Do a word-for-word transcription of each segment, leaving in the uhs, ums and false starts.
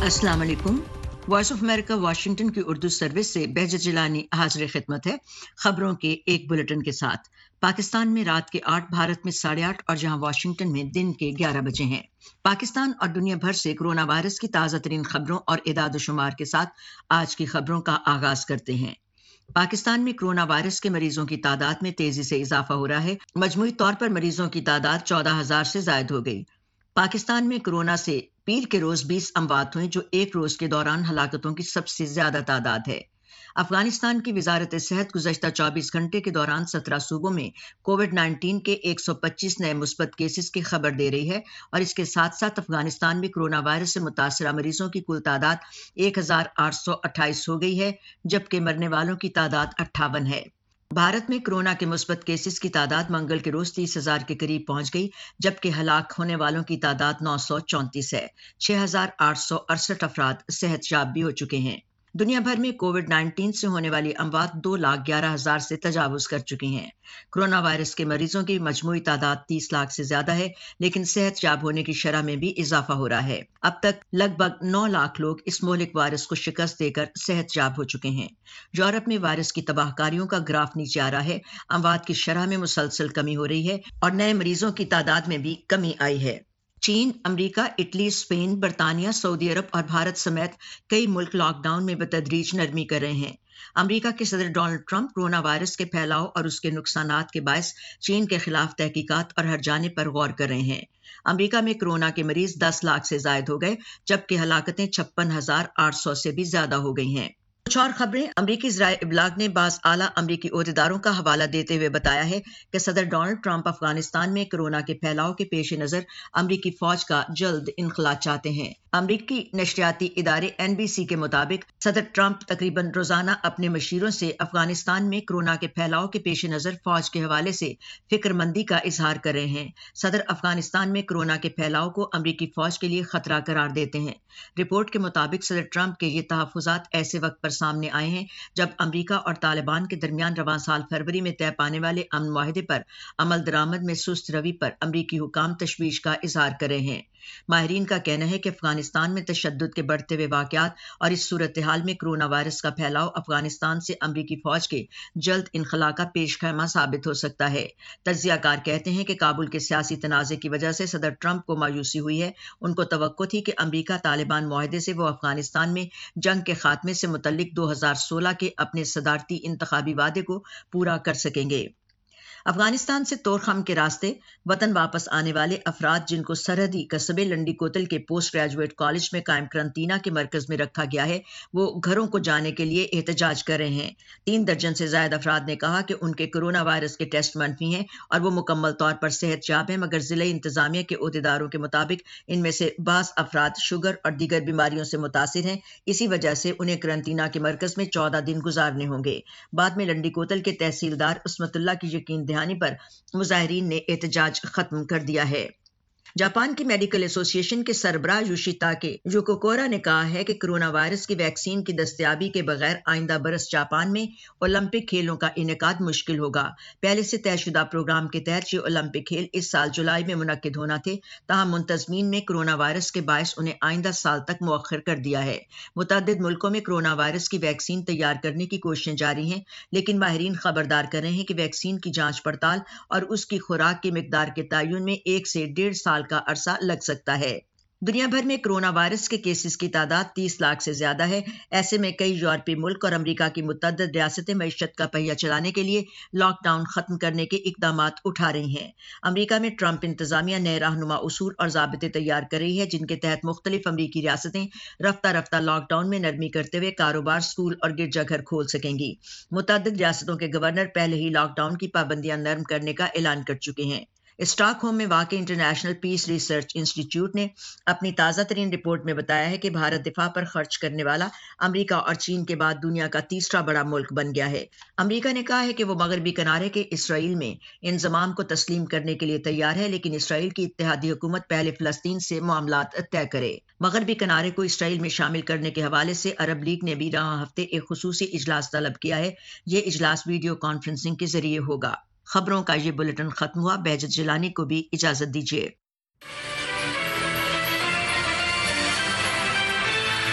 अस्सलाम वालेकुम। Voice of America Washington की उर्दू सर्विस से बेहजत जिलानी हाजिर खिदमत है खबरों के एक बुलेटिन के साथ। पाकिस्तान में रात के आठ, भारत में साढ़े आठ और जहां वाशिंगटन में दिन के ग्यारह बजे हैं। पाकिस्तान और दुनिया भर से कोरोना वायरस की ताज़ा तरीन खबरों और इदाद शुमार के साथ आज की खबरों का आगाज करते हैं। पाकिस्तान में कोरोना वायरस के मरीजों की तादाद में तेजी से इजाफा हो रहा है। मजमूई तौर पर मरीजों की तादाद चौदह हजार से जायद हो गई। पाकिस्तान में कोरोना से पीर के रोज बीस अमवात हुए, जो एक रोज के दौरान हलाकतों की सबसे ज्यादा तादाद है। अफगानिस्तान की वजारत सेहत गुज़श्ता चौबीस घंटे के दौरान सत्रह सूबों में कोविड नाइन्टीन के एक सौ पच्चीस नए मुस्बत केसेस की खबर दे रही है और इसके साथ साथ अफगानिस्तान में कोरोना वायरस से मुतासरा मरीजों की कुल तादाद एक हजार आठ सौ अट्ठाईस हो गई है, जबकि मरने वालों की तादाद अट्ठावन है। भारत में कोरोना के मुस्बत केसेस की तादाद मंगल के रोज तीस हजार के करीब पहुंच गई, जबकि हलाक होने वालों की तादाद नौ सौ चौंतीस है। छह हजार आठ सौ अड़सठ अफराद सेहतयाब भी हो चुके हैं। दुनिया भर में कोविड नाइन्टीन से होने वाली अमवात दो लाख ग्यारह हजार से तजावुज कर चुकी हैं। कोरोना वायरस के मरीजों की मजमूई तादाद तीस लाख से ज्यादा है, लेकिन सेहतयाब होने की शरह में भी इजाफा हो रहा है। अब तक लगभग नौ लाख लोग इस मोहलिक वायरस को शिकस्त देकर सेहतयाब हो चुके हैं। यूरोप में वायरस की तबाहकारियों का ग्राफ नीचे आ रहा है। अमवात की शरह में मुसलसल कमी हो रही है और नए मरीजों की तादाद में भी कमी आई है। चीन, अमेरिका, इटली, स्पेन, बरतानिया, सऊदी अरब और भारत समेत कई मुल्क लॉकडाउन में बतदरीज नरमी कर रहे हैं। अमेरिका के सदर डोनाल्ड ट्रंप कोरोना वायरस के फैलाव और उसके नुकसानात के बायस चीन के खिलाफ तहकीकात और हर जाने पर गौर कर रहे हैं। अमेरिका में कोरोना के मरीज दस लाख से जायद हो गए, जबकि हलाकतें छप्पन हजार आठ सौ से भी ज्यादा हो गई हैं। कुछ और खबरें। अमरीकी ज़राए इब्लाग ने बाज़ आला अमरीकी ओहदेदारों का हवाला देते हुए बताया है कि सदर डोनाल्ड ट्रंप अफगानिस्तान में कोरोना के फैलाव के पेश नज़र अमरीकी फौज का जल्द इनखला चाहते हैं। अमरीकी नशरियाती इदारे एन बी सी के मुताबिक सदर ट्रंप तकरीबन रोजाना अपने मशीरों से अफगानिस्तान में कोरोना के फैलाव के पेश नज़र फौज के हवाले से फिक्रमंदी का इजहार कर रहे हैं। सदर अफगानिस्तान में कोरोना के फैलाव को अमरीकी फौज के लिए खतरा करार देते हैं। रिपोर्ट के मुताबिक सदर ट्रंप के ये तहफ़्फ़ुज़ात ऐसे वक्त पर सामने आए हैं जब अमेरिका और तालिबान के दरमियान रवां साल फरवरी में तय पाने वाले अमन मुआहदे पर अमल दरामद में सुस्त रवि पर अमरीकी हुकाम तशवीश का इजहार कर रहे हैं। माहिरीन का कहना है कि अफगानिस्तान में तशद्दुद के बढ़ते हुए वाक़यात और इस सूरत हाल में कोरोना वायरस का फैलाव अफगानिस्तान से अमरीकी फौज के जल्द इनखला का पेश खैमा साबित हो सकता है। तज्ज़ियाकार कहते हैं कि काबुल के सियासी तनाज़े की वजह से सदर ट्रंप को मायूसी हुई है। उनको तवक्को थी कि अमरीका तालिबान मुआहदे से वो अफगानिस्तान में जंग के खात्मे से मुतल्लिक दो हजार सोलह के अपने सदारती इंतखाबी वादे को पूरा कर सकेंगे। अफगानिस्तान से तोरखम के रास्ते वतन वापस आने वाले अफराद, जिनको सरहदी कस्बे लंडी कोतल के पोस्ट ग्रेजुएट कॉलेज में कायम करंतना के मरकज में रखा गया है, वो घरों को जाने के लिए एहतजाज कर रहे हैं। तीन दर्जन से ज्यादा अफराद ने कहा कि उनके कोरोना वायरस के टेस्ट मनफी हैं और वो मुकम्मल तौर पर सेहतयाब हैं, मगर जिले इंतजामिया के ओहदेदारों के मुताबिक इनमें से बास अफराद शुगर और दीगर बीमारियों से मुतासिर हैं। इसी वजह से उन्हें करंतना के मरकज में चौदह दिन गुजारने होंगे। बाद में लंडी कोतल के तहसीलदार उस्मतुल्ला की यकीन दहानी पर मुजाहिरीन ने एहतजाज खत्म कर दिया है। जापान की मेडिकल एसोसिएशन के सरबराह योशिताके योकोकोरा ने कहा है कि कोरोना वायरस की वैक्सीन की दस्तयाबी के बगैर आइंदा बरस जापान में ओलंपिक खेलों का इनेकाद मुश्किल होगा। पहले से तयशुदा प्रोग्राम के तहत ये ओलंपिक खेल इस साल जुलाई में मुनक्किद होना थे, तहम मुंतजमीन ने कोरोना वायरस के बायस उन्हें आइंदा साल तक मुअख्खर कर दिया है। मुतअद्दिद मुल्कों में कोरोना वायरस की वैक्सीन तैयार करने की कोशिशें जारी हैं, लेकिन माहिरीन खबरदार कर रहे हैं कि वैक्सीन की जांच पड़ताल और उसकी खुराक की मिकदार के तयन में एक से डेढ़ साल का अरसा लग सकता है। दुनिया भर में कोरोना वायरस के केसेस की तादाद तीस लाख से ज्यादा है। ऐसे में कई यूरोपीय मुल्क और अमेरिका की मुतअद्दिद रियासतें मईशत का पहिया चलाने के लिए लॉकडाउन खत्म करने के इकदामात उठा रही हैं। अमेरिका में ट्रंप इंतजामिया नए रहनुमा उसूल और ज़ाबिते तैयार कर रही है, जिनके तहत मुख्तलिफ अमेरिकी रियासतें रफ्ता रफ्ता लॉकडाउन में नरमी करते हुए कारोबार, स्कूल और गिरजाघर खोल सकेंगी। मुतअद्दिद रियासतों के गवर्नर पहले ही लॉकडाउन की पाबंदियां नरम करने का ऐलान कर चुके हैं। स्टॉकहोम में वाक़ इंटरनेशनल पीस रिसर्च इंस्टीट्यूट ने अपनी ताज़ा तरीन रिपोर्ट में बताया है कि भारत दिफा पर खर्च करने वाला अमेरिका और चीन के बाद दुनिया का तीसरा बड़ा मुल्क बन गया है। अमेरिका ने कहा है कि वो मगरबी किनारे के इसराइल में इंजमाम को तस्लीम करने के लिए तैयार है, लेकिन इसराइल की इत्तेहादी हुकूमत पहले फ़लस्तीन से मामलात तय करे। मगरबी किनारे को इसराइल में शामिल करने के हवाले से अरब लीग ने भी रहा हफ्ते एक खुसूसी इजलास तलब किया है। ये इजलास वीडियो कॉन्फ्रेंसिंग के जरिए होगा। खबरों का ये बुलेटिन खत्म हुआ। बेहजत जिलानी को भी इजाजत दीजिए।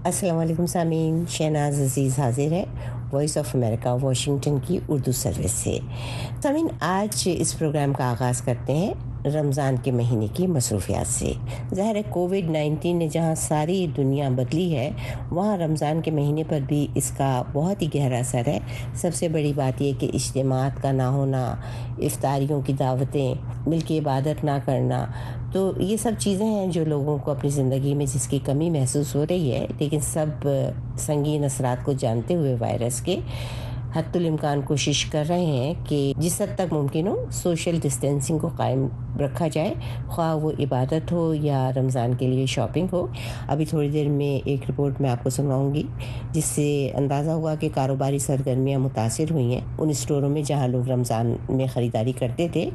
अस्सलाम वालेकुम सामीन, शहनाज अज़ीज़ हाज़िर है वॉइस ऑफ अमेरिका वाशिंगटन की उर्दू सर्विस से। सामीन, आज इस प्रोग्राम का आगाज़ करते हैं रमज़ान के महीने की मसरूफियात से। ज़ाहिर है कोविड नाइन्टीन ने जहाँ सारी दुनिया बदली है, वहाँ रमज़ान के महीने पर भी इसका बहुत ही गहरा असर है। सबसे बड़ी बात यह कि इज्तिमात का ना होना, इफ्तारियों की दावतें, मिल के इबादत ना करना, तो ये सब चीज़ें हैं जो लोगों को अपनी ज़िंदगी में जिसकी कमी महसूस हो रही है। लेकिन सब संगीन असरात को जानते हुए वायरस के हद्दुल इम्कान कोशिश कर रहे हैं कि जिस हद तक मुमकिन हो सोशल डिस्टेंसिंग को कायम रखा जाए, ख्वाह वो इबादत हो या रमज़ान के लिए शॉपिंग हो। अभी थोड़ी देर में एक रिपोर्ट मैं आपको सुनवाऊंगी जिससे अंदाज़ा हुआ कि कारोबारी सरगर्मियाँ मुतासिर हुई हैं उन स्टोरों में जहां लोग रमज़ान में ख़रीदारी करते थे।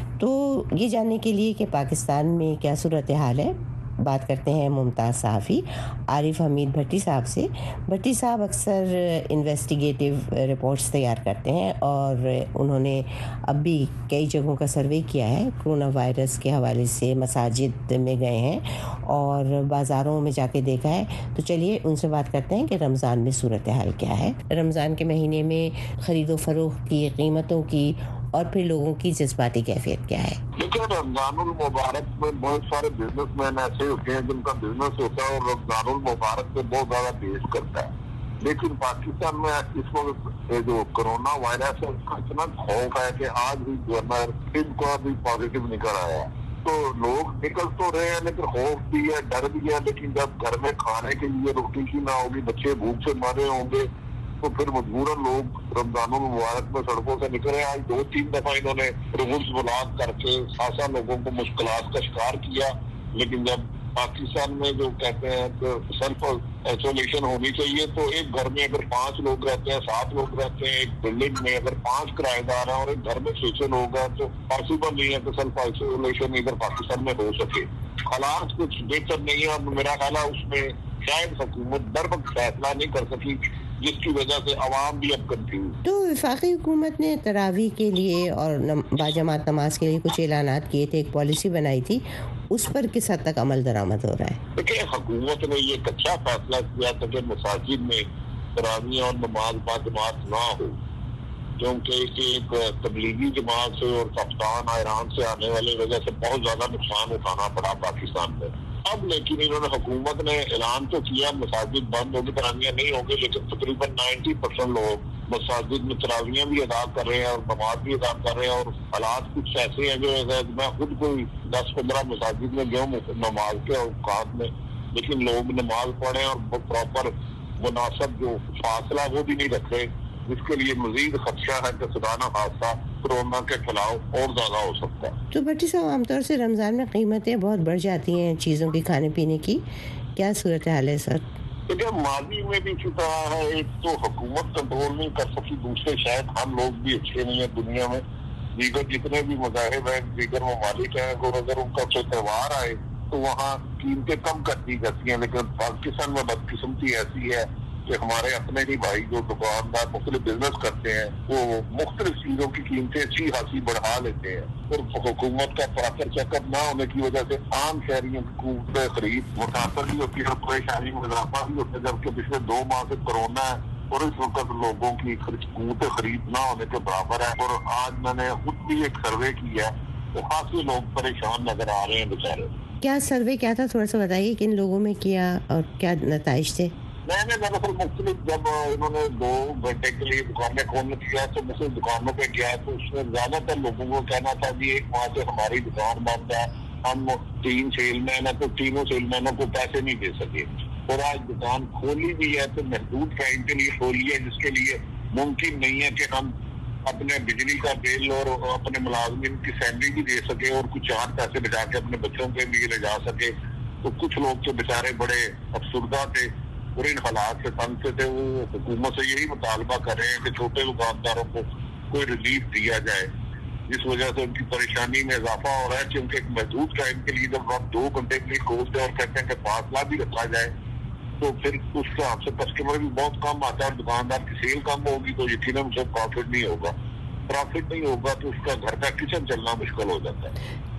तो ये जानने के लिए कि पाकिस्तान में क्या सूरत हाल है, बात करते हैं मुमताज़ सहाफ़ी आरिफ हमीद भट्टी साहब से। भट्टी साहब अक्सर इन्वेस्टिगेटिव रिपोर्ट्स तैयार करते हैं और उन्होंने अब भी कई जगहों का सर्वे किया है। कोरोना वायरस के हवाले से मसाजिद में गए हैं और बाज़ारों में जाके देखा है। तो चलिए उनसे बात करते हैं कि रमज़ान में सूरत हाल क्या है, रमज़ान के महीने में ख़रीदो फरोख्त की कीमतों की और फिर लोगों की जज्बाती कैफियत क्या है। देखिए, रमज़ानुल मुबारक में बहुत सारे बिजनेसमैन ऐसे होते हैं जिनका बिजनेस होता है और रमज़ानुल मुबारक पे बहुत ज्यादा बेस करता है। लेकिन पाकिस्तान में इस वक्त जो कोरोना वायरस है उसका इतना खौफ है कि आज भी गवर्नर इनका भी पॉजिटिव निकल आया है। तो लोग निकल तो रहे हैं लेकिन खौफ भी है, डर भी है। लेकिन जब घर में खाने के लिए रोटी की ना होगी, बच्चे भूख से मरे होंगे, तो फिर मजबूरन लोग रमज़ानुल मुबारक में सड़कों से निकले। आज दो तीन दफा इन्होंने रूल्स ब्लॉक करके खासा लोगों को मुश्किलात का शिकार किया। लेकिन जब पाकिस्तान में जो कहते हैं तो सेल्फ आइसोलेशन होनी चाहिए, तो एक घर में अगर पांच लोग रहते हैं, सात लोग रहते हैं, एक बिल्डिंग में अगर पांच किराएदार हैं और एक घर में छह छह लोग हैं, तो पॉसिबल नहीं है कि सेल्फ आइसोलेशन इधर पाकिस्तान में हो सके। हालात कुछ बेहतर नहीं है और मेरा ख्याल है उसमें शायद हुकूमत दर वक्त फैसला नहीं कर सकी, जिसकी वजह से आवाम भी अब कंफ्यूज। तो वफाकी हुकूमत ने तरावी के लिए और बाजमात नमाज के लिए कुछ ऐलानात किए थे, एक पॉलिसी बनाई थी, उस पर किस हद तक अमल दरामद हो रहा है? देखिए, हुकूमत ने ये अच्छा फैसला किया था कि मसाजिद में तरावी और नमाज बाजमात ना हो, क्योंकि एक तबलीगी जमात से और कप्तान ईरान से आने वाली वजह से बहुत ज्यादा नुकसान उठाना पड़ा पाकिस्तान में। अब लेकिन इन्होंने हुकूमत ने ऐलान तो किया मसाजिद बंद होगी, तरावियां नहीं होगी, लेकिन तकरीबन नब्बे परसेंट लोग मसाजिद में तरावियां भी अदा कर रहे हैं और नमाज भी अदा कर रहे हैं। और हालात कुछ ऐसे हैं जो मैं खुद कोई दस पंद्रह मसाजिद में गया नमाज के औकात में, लेकिन लोग नमाज पढ़े और प्रॉपर मुनासिब जो फासला वो भी नहीं रख रहे, जिसके लिए मजीद खदशा है कि खुदाना खासा कोरोना के खिलाफ और ज्यादा हो सकता है। तो भट्टी साहब, आमतौर से रमज़ान में कीमतें बहुत बढ़ जाती हैं चीज़ों की, खाने पीने की, क्या सूरत हाल है सर? देखिए, माजी में भी चुका है। एक तो हुकूमत कंट्रोल नहीं कर सकी, दूसरे शायद हम लोग भी अच्छे नहीं है दुनिया में। दीगर जितने भी मज़ाहिब हैं, दीगर ममालिक हैं, और अगर उनका कोई त्यौहार आए तो वहाँ कीमतें कम कर दी जाती हैं। लेकिन पाकिस्तान में बदकिस्मती ऐसी है कि हमारे अपने ही भाई जो दुकानदार मुख्तलिफ बिजनेस करते हैं वो मुख्तलिफ चीजों की कीमतें अच्छी खासी बढ़ा लेते हैं, और हुकूमत का प्रॉपर चेकअप ना होने की वजह से आम शहरियों की कीमतें खरीद मुतासर भी होती है, परेशानी में इजाफा भी होता है। जबकि पिछले दो माह से कोरोना है और इस वक्त लोगों की कीमतें खरीद ना होने के बराबर है। और आज मैंने खुद भी एक सर्वे किया है तो खासी लोग परेशान नजर आ रहे हैं बेचारे। क्या सर्वे क्या था, थोड़ा सा बताइए, किन लोगों में किया और क्या नताइज थे? मैंने दरअसल मुख्तलिफ जब इन्होंने दो घंटे के लिए दुकानें खोलने किया तो मुख्तलिफ दुकानों पे गया, तो उसमें ज्यादातर लोगों को कहना था कि एक माह से हमारी दुकान बंद है, हम तीन सेलमैन है तो तीनों सेलमैनों को पैसे नहीं दे सके। और आज दुकान खोली भी है तो महदूद टाइम के लिए खोली है, जिसके लिए मुमकिन नहीं है कि हम अपने बिजली का बिल और अपने मुलाजमिन की सैलरी भी दे सके और कुछ चार पैसे बचा के अपने बच्चों के लिए ले जा सके। तो कुछ लोग तो बेचारे बड़े अफसुर्दा थे और इन हालात से तंग से थे। वो हुकूमत से यही मुतालबा कर रहे हैं कि छोटे दुकानदारों को कोई रिलीफ दिया जाए, जिस वजह से उनकी परेशानी में इजाफा हो रहा है। क्योंकि एक महदूद टाइम के लिए जब हम दो घंटे के लिए खोलते हैं और कहते हैं कि फासला भी रखा जाए, तो फिर उस हिसाब से कस्टमर भी बहुत कम आता है और दुकानदार की सेल कम होगी तो यकीनन उसे प्रॉफिट नहीं होगा। प्रॉफिट नहीं होगा तो उसका घर का किचन चलना मुश्किल हो जाता है।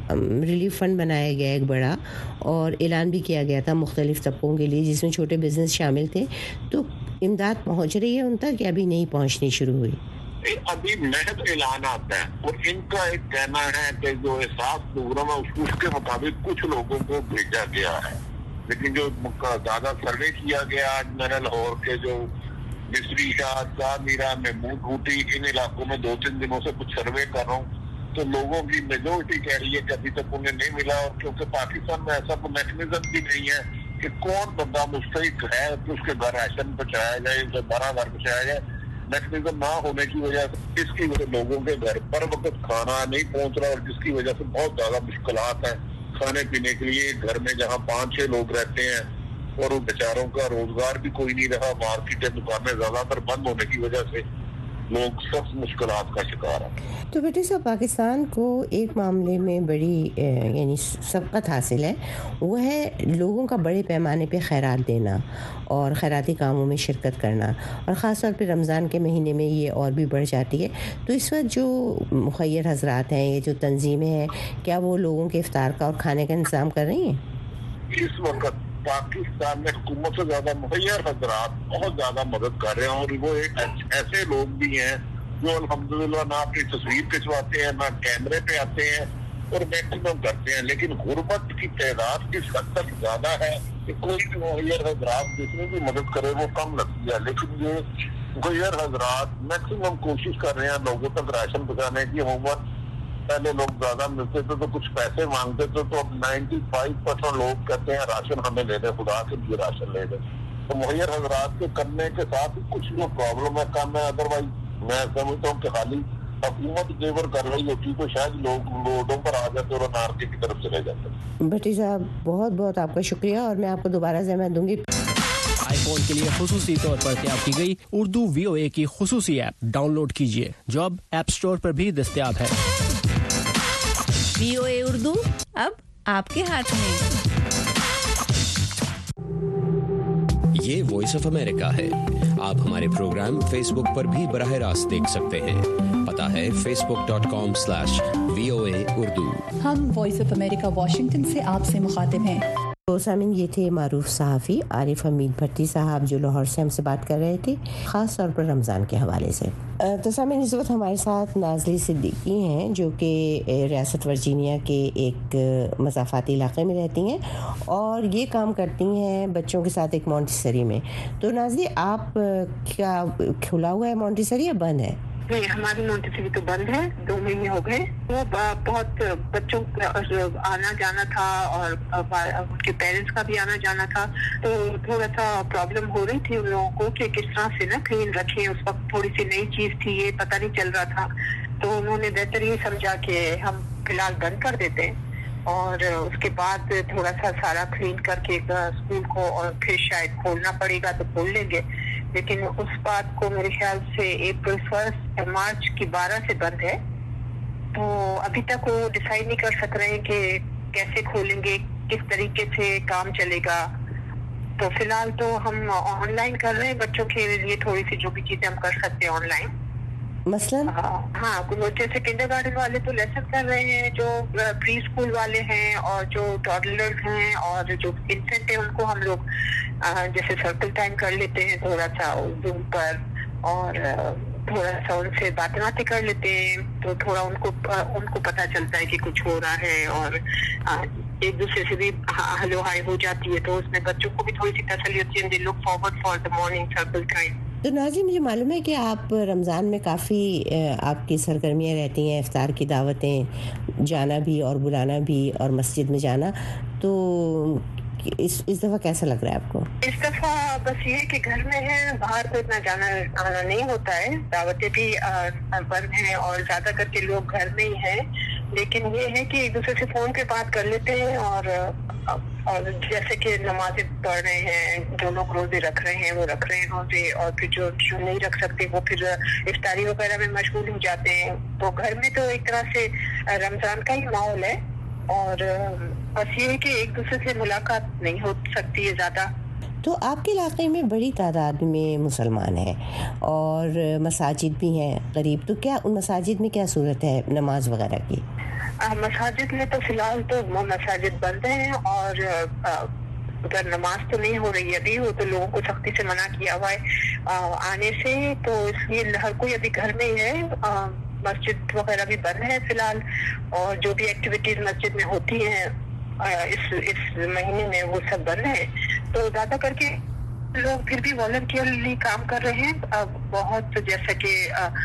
रिलीफ फंड बनाया गया एक बड़ा, और ऐलान भी किया गया था मुख्तलिफ तबकों के लिए जिसमें छोटे बिजनेस शामिल थे। तो इमदाद पहुंच रही है उन तक या अभी नहीं पहुंचनी शुरू हुई? अभी महज ऐलान आता है और इनका एक कहना है कि जो एहसास प्रोग्राम है उसके मुताबिक कुछ लोगों को भेजा गया है, लेकिन जो ज्यादा सर्वे किया गया आज मैंने लाहौर के जो मिस्री शाह, मीरा, महमूद बूटी, इन इलाकों में दो तीन दिनों से कुछ सर्वे कर रहा हूँ, तो लोगों की मेजोरिटी कह रही है कि अभी तक उन्हें नहीं मिला। और क्योंकि पाकिस्तान में ऐसा कोई मैकेनिज्म भी नहीं है कि कौन बंदा मुस्तहिक है कि उसके घर राशन पहुंचाया जाए, उसे बड़ा घर पहुंचाया जाए, मैकेनिज्म ना होने की वजह से इसकी वजह लोगों के घर पर वक्त खाना नहीं पहुंच रहा, और जिसकी वजह से बहुत ज्यादा मुश्किलात हैं खाने पीने के लिए। घर में जहाँ पाँच छह लोग रहते हैं और उन बेचारों का रोजगार भी कोई नहीं रहा, मार्केटें दुकानें ज्यादातर बंद होने की वजह से लोग सब मुश्किलात का शिकार हैं। तो बेटे साहब, पाकिस्तान को एक मामले में बड़ी यानी सबकत हासिल है, वो है लोगों का बड़े पैमाने पे खैरात देना और खैराती कामों में शिरकत करना, और ख़ास तौर पे रमज़ान के महीने में ये और भी बढ़ जाती है। तो इस वक्त जो मुखय्यर हजरात हैं, ये जो तंजीमें हैं, क्या वो लोगों के इफ्तार का और खाने का इंतज़ाम कर रही हैं? इस वक्त पाकिस्तान में हुकूमत से ज्यादा मुखय्यर हजरात बहुत ज्यादा मदद कर रहे हैं, और वो एक ऐसे लोग भी हैं जो अल्हम्दुलिल्लाह ना अपनी तस्वीर खिंचवाते हैं, ना कैमरे पे आते हैं और मैक्सिमम करते हैं। लेकिन गुर्बत की तादाद इस हद तक ज्यादा है कि कोई भी मुखय्यर हजरात जितनी भी मदद करे वो कम लगती है। लेकिन ये मुखय्यर हजरात मैक्सिमम कोशिश कर रहे हैं लोगों तक राशन पहुंचाने की। हुकूमत पहले लोग ज्यादा मिलते थे तो कुछ पैसे मांगते थे, तो अब पचानवे परसेंट लोग कहते हैं राशन हमें ले दे, खुदा के लिए राशन ले दे। तो मुहैयर हजरात के करने के साथ कुछ जो प्रॉब्लम है कम है, अदरवाइज मैं समझता हूँ कि खाली हुकूमत जेवर कर रही होती तो शायद लोग रोडों पर आ जाते और नारके की तरफ चले जाते। भट्टी साहब, बहुत बहुत आपका शुक्रिया, और मैं आपको दोबारा ज़हमत दूंगी। आईफोन के लिए खुसूसी तौर पर तैयार की गई उर्दू वीओए की खुसूसी ऐप डाउनलोड कीजिए, जो अब ऐप स्टोर पर भी दस्तयाब है। वीओए उर्दू अब आपके हाथ में। ये वॉइस ऑफ अमेरिका है। आप हमारे प्रोग्राम फेसबुक पर भी बराह रास्त देख सकते हैं। पता है Facebook dot com slash V O A Urdu. हम वॉइस ऑफ अमेरिका वाशिंगटन से आपसे मुखातिब हैं। तो सामिन, ये थे मारूफ सहाफ़ी आरिफ हमीद भट्टी साहब जो लाहौर से हमसे बात कर रहे थे, ख़ास तौर पर रमज़ान के हवाले से। तो सामिन, इस वक्त हमारे साथ नाज़ली सिद्दीकी हैं जो कि रियासत वर्जीनिया के एक मज़ाफ़ाती इलाक़े में रहती हैं और ये काम करती हैं बच्चों के साथ एक मॉन्टेसरी में। तो नाज़ली, आप क्या खुला हुआ है मॉन्टेसरी या बंद है? नहीं, हमारी मॉन्टेसरी तो बंद है, दो महीने हो गए। वो बहुत बच्चों का आना जाना था और उनके पेरेंट्स का भी आना जाना था, तो थोड़ा सा प्रॉब्लम हो रही थी उन लोगों को कि किस तरह से ना क्लीन रखें। उस वक्त थोड़ी सी नई चीज थी, ये पता नहीं चल रहा था, तो उन्होंने बेहतर ये समझा कि हम फिलहाल बंद कर देते हैं और उसके बाद थोड़ा सा सारा क्लीन करके स्कूल को और फिर शायद खोलना पड़ेगा तो खोल लेंगे। लेकिन उस बात को मेरे ख्याल से अप्रैल फर्स्ट या मार्च की बारह से बंद है, तो अभी तक वो डिसाइड नहीं कर सक रहे हैं कि कैसे खोलेंगे, किस तरीके से काम चलेगा। तो फिलहाल तो हम ऑनलाइन कर रहे हैं बच्चों के लिए, थोड़ी सी जो भी चीजें हम कर सकते हैं ऑनलाइन। मसलन हाँ, जैसे किंडरगार्टन वाले तो लेसन कर रहे हैं, जो प्री स्कूल वाले हैं और जो टॉडलर्स हैं और जो इन्फेंट है उनको हम लोग जैसे सर्कल टाइम कर लेते हैं थोड़ा सा जूम पर, और थोड़ा सा उनसे बातें बातें कर लेते हैं, तो थोड़ा उनको उनको पता चलता है कि कुछ हो रहा है और एक दूसरे से भी हेलो हाय हो जाती है, तो उसमें बच्चों को भी थोड़ी सी तसल्ली होती है। They look forward for the morning circle time. तो नाज़ी, मुझे मालूम है कि आप रमज़ान में काफ़ी आपकी सरगर्मियाँ रहती हैं, इफ्तार की दावतें, जाना भी और बुलाना भी और मस्जिद में जाना, तो इस इस दफ़ा कैसा लग रहा है आपको? इस दफ़ा बस ये है कि घर में है, बाहर तो इतना जाना आना नहीं होता है, दावतें भी बंद हैं और ज़्यादा करके लोग घर में ही हैं। लेकिन ये है कि एक दूसरे से फ़ोन पे बात कर लेते हैं और और जैसे कि नमाज़ें पढ़ रहे हैं, जो लोग रोजे रख रहे हैं वो रख रहे हैं रोजे, और फिर जो जो नहीं रख सकते वो फिर इफ्तारी वगैरह में मशगूल हो जाते हैं। तो घर में तो एक तरह से रमज़ान का ही माहौल है और बस ये है कि एक दूसरे से मुलाकात नहीं हो सकती है ज़्यादा। तो आपके इलाके में बड़ी तादाद में मुसलमान हैं और मसाजिद भी हैं करीब, तो क्या उन मसाजिद में क्या सूरत है नमाज वगैरह की? मसाजिद में तो फिलहाल तो मसाजिद बंद हैं और अगर नमाज तो नहीं हो रही अभी, वो तो लोगों को सख्ती से मना किया हुआ है आ, आने से, तो इसलिए हर कोई अभी घर में ही है। आ, मस्जिद वगैरह भी बंद है फिलहाल, और जो भी एक्टिविटीज मस्जिद में होती हैं इस इस महीने में वो सब बंद है। तो ज्यादा करके लोग फिर भी वॉलंटियरली काम कर रहे हैं। अब बहुत जैसे कि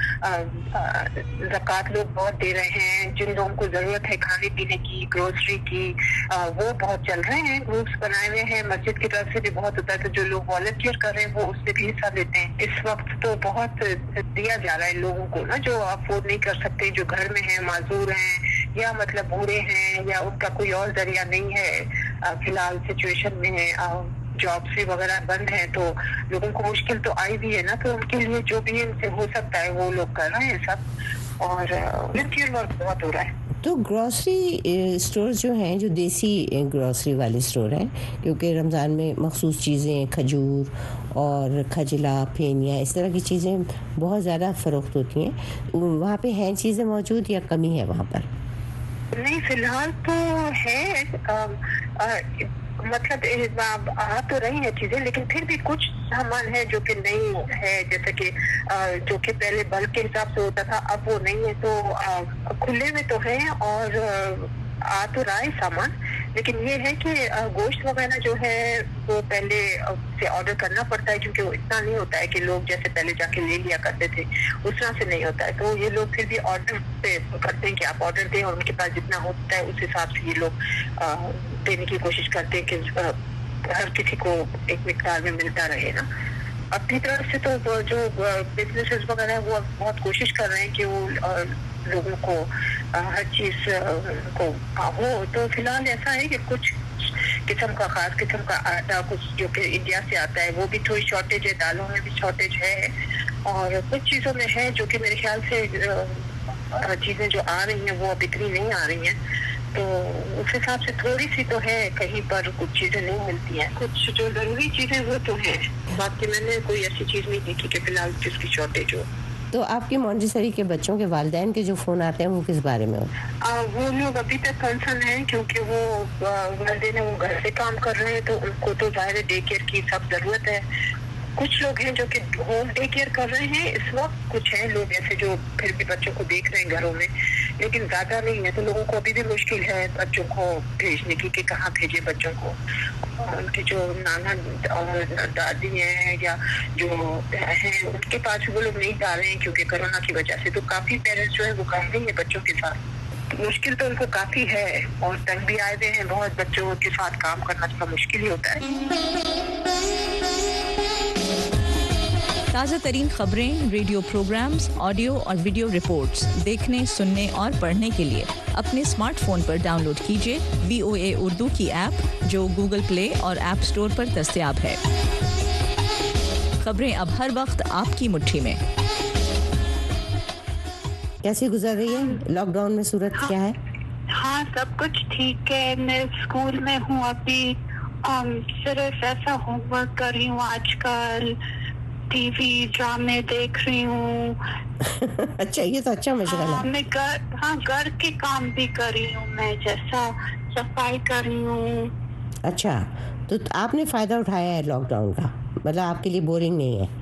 ज़कात लोग बहुत दे रहे हैं, जिन लोगों को जरूरत है खाने पीने की, ग्रोसरी की, आ, वो बहुत चल रहे हैं। ग्रुप्स बनाए हुए हैं, मस्जिद की तरफ से भी बहुत होता है, तो जो लोग वॉलंटियर कर रहे हैं वो उससे भी हिस्सा लेते हैं। इस वक्त तो बहुत दिया जा रहा है लोगों को ना, जो अफोर्ड नहीं कर सकते, जो घर में है, माजूर हैं या मतलब बूढ़े हैं या उनका कोई और जरिया नहीं है फिलहाल सिचुएशन में, जॉब्स भी वगैरह बंद है, तो लोगों को मुश्किल तो आई भी है ना, तो उनके लिए जो भी इनसे हो सकता है वो लोग कर रहे हैं सब, और वॉलंटियर वर्क बहुत हो रहा है। तो ग्रॉसरी स्टोर जो हैं, जो देसी ग्रॉसरी वाले स्टोर हैं, क्योंकि रमज़ान में मखसूस चीज़ें, खजूर और खजला, फेनिया, इस तरह की चीज़ें बहुत ज़्यादा फ़रोख्त होती हैं, वहाँ पे हैं चीज़ें मौजूद या कमी है वहाँ पर? नहीं, फिलहाल तो है, आ, आ, मतलब आ तो रही है चीजें, लेकिन फिर भी कुछ सामान है जो कि नहीं है, जैसे कि जो कि पहले बल्क के हिसाब से होता था, अब वो नहीं है, तो खुले में तो है और आ तो रहा है सामान, लेकिन ये है कि गोश्त वगैरह जो है वो पहले से ऑर्डर करना पड़ता है, क्योंकि वो इतना नहीं होता है कि लोग जैसे पहले जाके ले लिया करते थे, उस तरह से नहीं होता है। तो ये लोग फिर भी ऑर्डर पे करते हैं कि आप ऑर्डर दें, और उनके पास जितना होता है उस हिसाब से ये लोग देने की कोशिश करते हैं कि हर किसी को एक मिकदार में मिलता रहे ना। अपनी तरफ से तो जो बिजनेसेस वगैरह है वो बहुत कोशिश कर रहे हैं कि वो लोगों को हर चीज को हो। तो फिलहाल ऐसा है कि कुछ किस्म का खास किस्म का आटा, कुछ जो कि इंडिया से आता है, वो भी थोड़ी शॉर्टेज है, दालों में भी शॉर्टेज है, और कुछ चीज़ों में है जो कि मेरे ख्याल से चीज़ें जो आ रही हैं वो अब इतनी नहीं आ रही हैं, तो उस हिसाब से थोड़ी सी तो है, कहीं पर कुछ चीज़ें नहीं मिलती हैं, कुछ जो ज़रूरी चीज़ें वो तो हैं, बाकी मैंने कोई ऐसी चीज़ नहीं देखी कि फिलहाल जिसकी शॉर्टेज हो। तो आपके मॉन्टेसरी के बच्चों के वालिदैन के जो फ़ोन आते हैं वो किस बारे में हो? आ, वो लोग अभी तक कंसर्न हैं, क्योंकि वो वालिदैन वो घर से काम कर रहे हैं, तो उनको तो ज़ाहिर डे केयर की सब ज़रूरत है। कुछ लोग हैं जो कि होम डे केयर कर रहे हैं इस वक्त, कुछ हैं लोग ऐसे जो फिर भी बच्चों को देख रहे हैं घरों में, लेकिन ज़्यादा नहीं है, तो लोगों को अभी भी मुश्किल है बच्चों को भेजने की कि कहाँ भेजे बच्चों को। उनके जो नाना और दादी हैं या जो हैं उनके पास वो लोग नहीं जा रहे हैं क्योंकि कोरोना की वजह से, तो काफ़ी पेरेंट्स जो है वो घर नहीं है बच्चों के साथ। मुश्किल तो उनको काफ़ी है, और तंग भी आए हुए हैं बहुत, बच्चों के साथ काम करना थोड़ा मुश्किल ही होता है। ताज़ा तरीन खबरें, रेडियो प्रोग्राम्स, ऑडियो और वीडियो रिपोर्ट्स देखने, सुनने और पढ़ने के लिए अपने स्मार्टफोन पर डाउनलोड कीजिए वी ओ ए उर्दू की ऐप, जो गूगल प्ले और ऐप स्टोर पर दस्तयाब है। खबरें अब हर वक्त आपकी मुट्ठी में। कैसी गुजर रही है लॉकडाउन में सूरत? हाँ, क्या है? हाँ, सब कुछ ठीक है। मैं स्कूल में हूँ अभी, सिर्फ ऐसा होमवर्क कर रही हूँ आजकल, टीवी ड्रामे देख रही हूँ। अच्छा, ये तो अच्छा मशगल है। मैं घर हाँ घर के काम भी कर रही हूँ, मैं जैसा सफाई कर रही हूँ। अच्छा, तो आपने फायदा उठाया है लॉकडाउन का, मतलब आपके लिए बोरिंग नहीं है?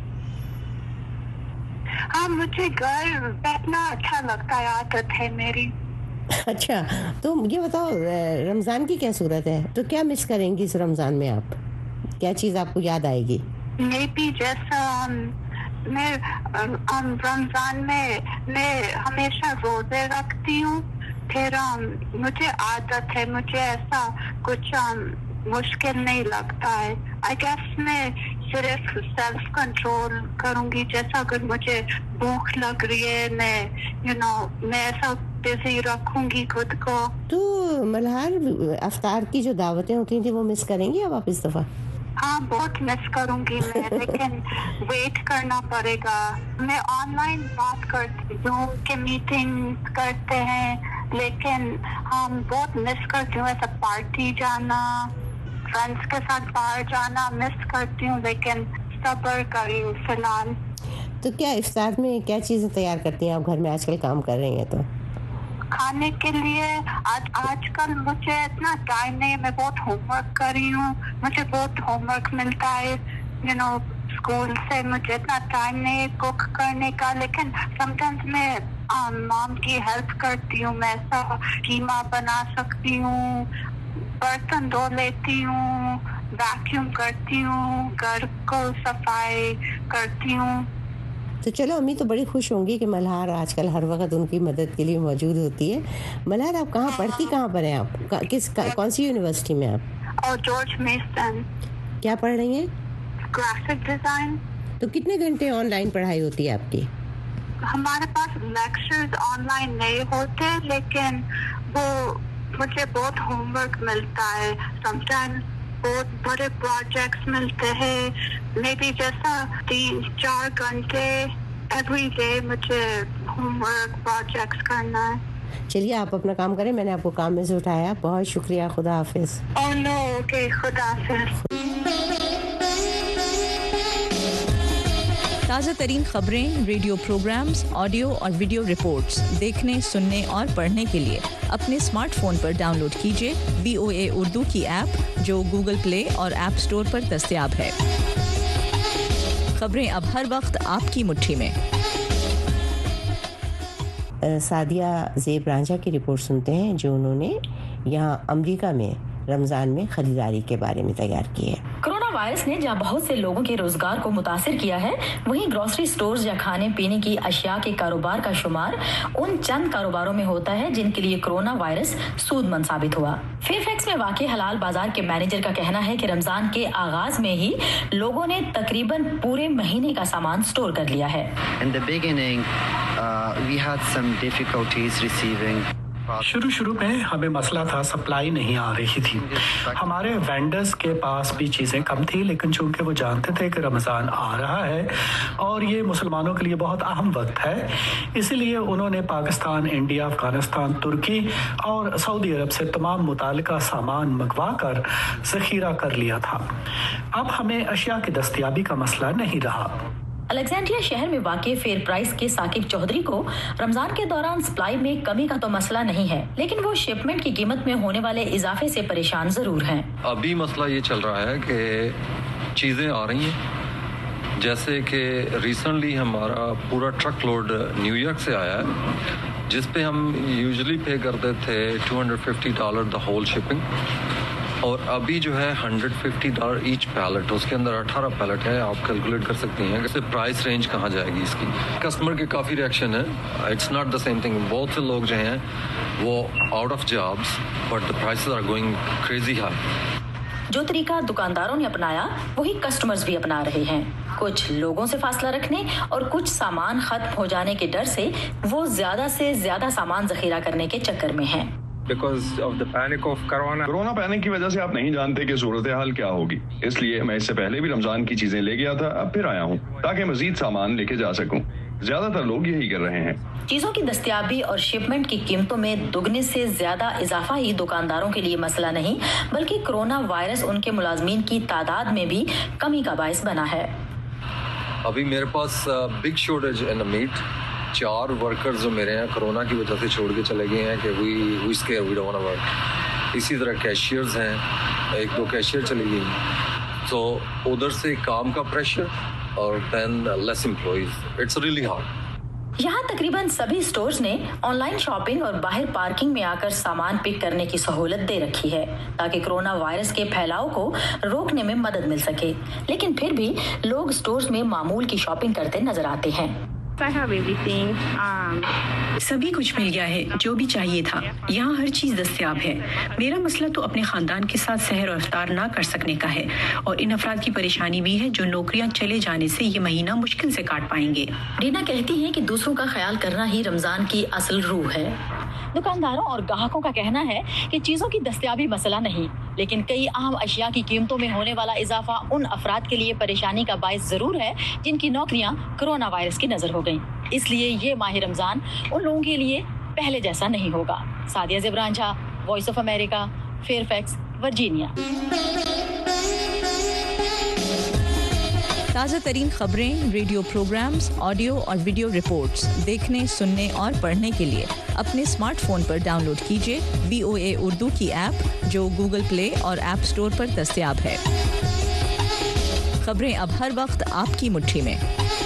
हाँ, मुझे घर बैठना अच्छा लगता है, आदत है मेरी। अच्छा, तो ये बताओ रमजान की क्या सूरत है, तो क्या मिस करेंगी इस रमजान में आप? क्या चीज आपको याद आएगी? मैं भी जैसा मैं रमजान में मैं हमेशा रोजे रखती हूँ, फिर मुझे आदत है, मुझे ऐसा कुछ मुश्किल नहीं लगता है। आई गेस मैं सिर्फ सेल्फ कंट्रोल करूँगी, जैसा अगर मुझे भूख लग रही है, मैं यू you नो know, मैं ऐसा बिजी रखूँगी खुद को। तो मल्हार अफ्तार की जो दावतें होती थी वो मिस करेंगी अब आप इस दफा? हाँ, बहुत मिस करूंगी मैं, लेकिन वेट करना पड़ेगा। मैं ऑनलाइन बात करती हूँ कि मीटिंग करते हैं, लेकिन हम बहुत मिस करती हूँ ऐसा पार्टी जाना, फ्रेंड्स के साथ बाहर जाना मिस करती हूँ, लेकिन सब्र कर रही हूँ फिलहाल। तो क्या इफ्तार में क्या चीज़ें तैयार करती हैं आप? घर में आजकल काम कर रही हैं तो खाने के लिए आज आजकल मुझे इतना टाइम नहीं है, मैं बहुत होमवर्क कर रही हूँ, मुझे बहुत होमवर्क मिलता है यू नो स्कूल से, मुझे इतना टाइम नहीं है कुक करने का, लेकिन समटाइम्स मैं मॉम की हेल्प करती हूँ, मैं ऐसा कीमा बना सकती हूँ, बर्तन धो लेती हूँ, वैक्यूम करती हूँ, घर को सफाई करती हूँ। तो चलो अम्मी तो बड़ी खुश होंगी कि मल्हार आजकल हर वक्त उनकी मदद के लिए मौजूद होती है। मल्हार आप कहाँ पढ़ती कहाँ पर हैं आप? किस कौन सी यूनिवर्सिटी में आप? और जॉर्ज मेसन। क्या पढ़ रही हैं? Graphic design. तो कितने घंटे ऑनलाइन पढ़ाई होती है आपकी? हमारे पास लेक्चर्स ऑनलाइन नहीं होते, लेकिन वो मुझे बहुत होमवर्क मिलता है, समटाइम्स बहुत बड़े प्रोजेक्ट्स मिलते हैं, मे बी जैसा तीन चार घंटे एवरी डे मुझे होमवर्क प्रोजेक्ट्स करना है। चलिए आप अपना काम करें, मैंने आपको काम में से उठाया, बहुत शुक्रिया, खुदा हाफिज। ओह नो, ओके, खुदा हाफिज। ताज़ा तरीन खबरें, रेडियो प्रोग्राम्स, ऑडियो और वीडियो रिपोर्ट्स देखने, सुनने और पढ़ने के लिए अपने स्मार्टफोन पर डाउनलोड कीजिए वी ओ ए उर्दू की ऐप, जो गूगल प्ले और ऐप स्टोर पर दस्तयाब है। खबरें अब हर वक्त आपकी मुट्ठी में। सादिया ज़ेब रांझा की रिपोर्ट सुनते हैं, जो उन्होंने यहाँ अमेरिका में रमज़ान में खरीदारी के बारे में तैयार की है। कोरोना वायरस ने जहां बहुत से लोगों के रोजगार को मुतासिर किया है, वहीं ग्रोसरी स्टोर्स या खाने पीने की अशिया के कारोबार का शुमार उन चंद कारोबारों में होता है जिनके लिए कोरोना वायरस सूदमंद साबित हुआ। फेयरफैक्स में वाक़ई हलाल बाजार के मैनेजर का कहना है कि रमजान के आगाज में ही लोगों ने तकरीबन पूरे महीने का सामान स्टोर कर लिया है। In the beginning, uh, we had some difficulties receiving शुरू शुरू में हमें मसला था, सप्लाई नहीं आ रही थी। हमारे वेंडर्स के पास भी चीज़ें कम थी, लेकिन चूंकि वो जानते थे कि रमज़ान आ रहा है और ये मुसलमानों के लिए बहुत अहम वक्त है, इसलिए उन्होंने पाकिस्तान, इंडिया, अफगानिस्तान, तुर्की और सऊदी अरब से तमाम मुतालिका सामान मंगवा कर ज़ख़ीरा कर लिया था। अब हमें अशिया की दस्तयाबी का मसला नहीं रहा। अलेक्जेंड्रिया शहर में वाक़ फेयर प्राइस के साकिब चौधरी को रमजान के दौरान सप्लाई में कमी का तो मसला नहीं है, लेकिन वो शिपमेंट की कीमत में होने वाले इजाफे से परेशान जरूर हैं। अभी मसला ये चल रहा है कि चीज़ें आ रही हैं, जैसे कि रिसेंटली हमारा पूरा ट्रक लोड न्यूयॉर्क से आया है, जिस पे हम यूजुअली पे करते थे two hundred fifty dollar the whole shipping, और अभी जो है hundred fifty dollar each pallet, उसके अंदर अठारह पैलेट है। आप कैलकुलेट कर सकती हैं कि प्राइस रेंज कहाँ जाएगी इसकी। कस्टमर के काफ़ी रिएक्शन है, it's not the same thing. बहुत से लोग जो हैं वो out of jobs, but the prices are going crazy high. जो तरीका दुकानदारों ने अपनाया वही कस्टमर्स भी अपना रहे हैं। कुछ लोगों से फासला रखने और कुछ सामान खत्म हो जाने के डर से वो ज्यादा से ज्यादा सामान जखीरा करने के चक्कर में हैं। Because of the panic of corona. Corona panic की वजह से आप नहीं जानते कि सूरत हाल क्या होगी, इसलिए मैं इससे पहले भी रमजान की चीजें ले गया था, अब फिर आया हूँ ताकि मजीद सामान लेके जा सकूँ। ज्यादातर लोग यही कर रहे हैं। चीजों की दस्तयाबी और शिपमेंट की कीमतों में दुगने से ज्यादा इजाफा ही दुकानदारों के लिए मसला नहीं, बल्कि कोरोना वायरस उनके मुलाजमीन की तादाद में भी कमी का बायस बना है। अभी मेरे पास big shortage in the meat. चार वर्कर्स जो मेरे हैं कोरोना की वजह से छोड़ के चले गए हैं कि we we scare we don't want to work. इसी तरह कैशियर्स हैं, एक दो कैशियर चली गई, तो उधर से काम का प्रेशर और then less employees, it's really hard. यहाँ तकरीबन सभी स्टोर्स ने ऑनलाइन शॉपिंग और बाहर पार्किंग में आकर सामान पिक करने की सहूलत दे रखी है ताकि कोरोना वायरस के फैलाव को रोकने में मदद मिल सके, लेकिन फिर भी लोग स्टोर्स में मामूल की शॉपिंग करते नजर आते हैं। I have everything. Um, सभी कुछ मिल गया है जो भी चाहिए था। यहाँ हर चीज़ दस्तयाब है। मेरा मसला तो अपने ख़ानदान के साथ सहर और इफ्तार ना कर सकने का है, और इन अफराद की परेशानी भी है जो नौकरियाँ चले जाने से ये महीना मुश्किल से काट पाएंगे। रीना कहती है कि दूसरों का ख्याल करना ही रमज़ान की असल रूह है। दुकानदारों और ग्राहकों का कहना है कि चीज़ों की दस्तयाबी मसला नहीं, लेकिन कई अहम अशिया की कीमतों में होने वाला इजाफा उन अफराद के लिए परेशानी का बायस ज़रूर है जिनकी नौकरियां कोरोना वायरस की नज़र हो गईं। इसलिए ये माह रमज़ान उन लोगों के लिए पहले जैसा नहीं होगा। Sadia Zeb Ranjha, voice of America, Fairfax, Virginia. ताज़ा तरीन खबरें, रेडियो प्रोग्राम्स, ऑडियो और वीडियो रिपोर्ट्स देखने, सुनने और पढ़ने के लिए अपने स्मार्टफोन पर डाउनलोड कीजिए वी ओ ए उर्दू की ऐप, जो गूगल प्ले और ऐप स्टोर पर दस्तयाब है। खबरें अब हर वक्त आपकी मुट्ठी में।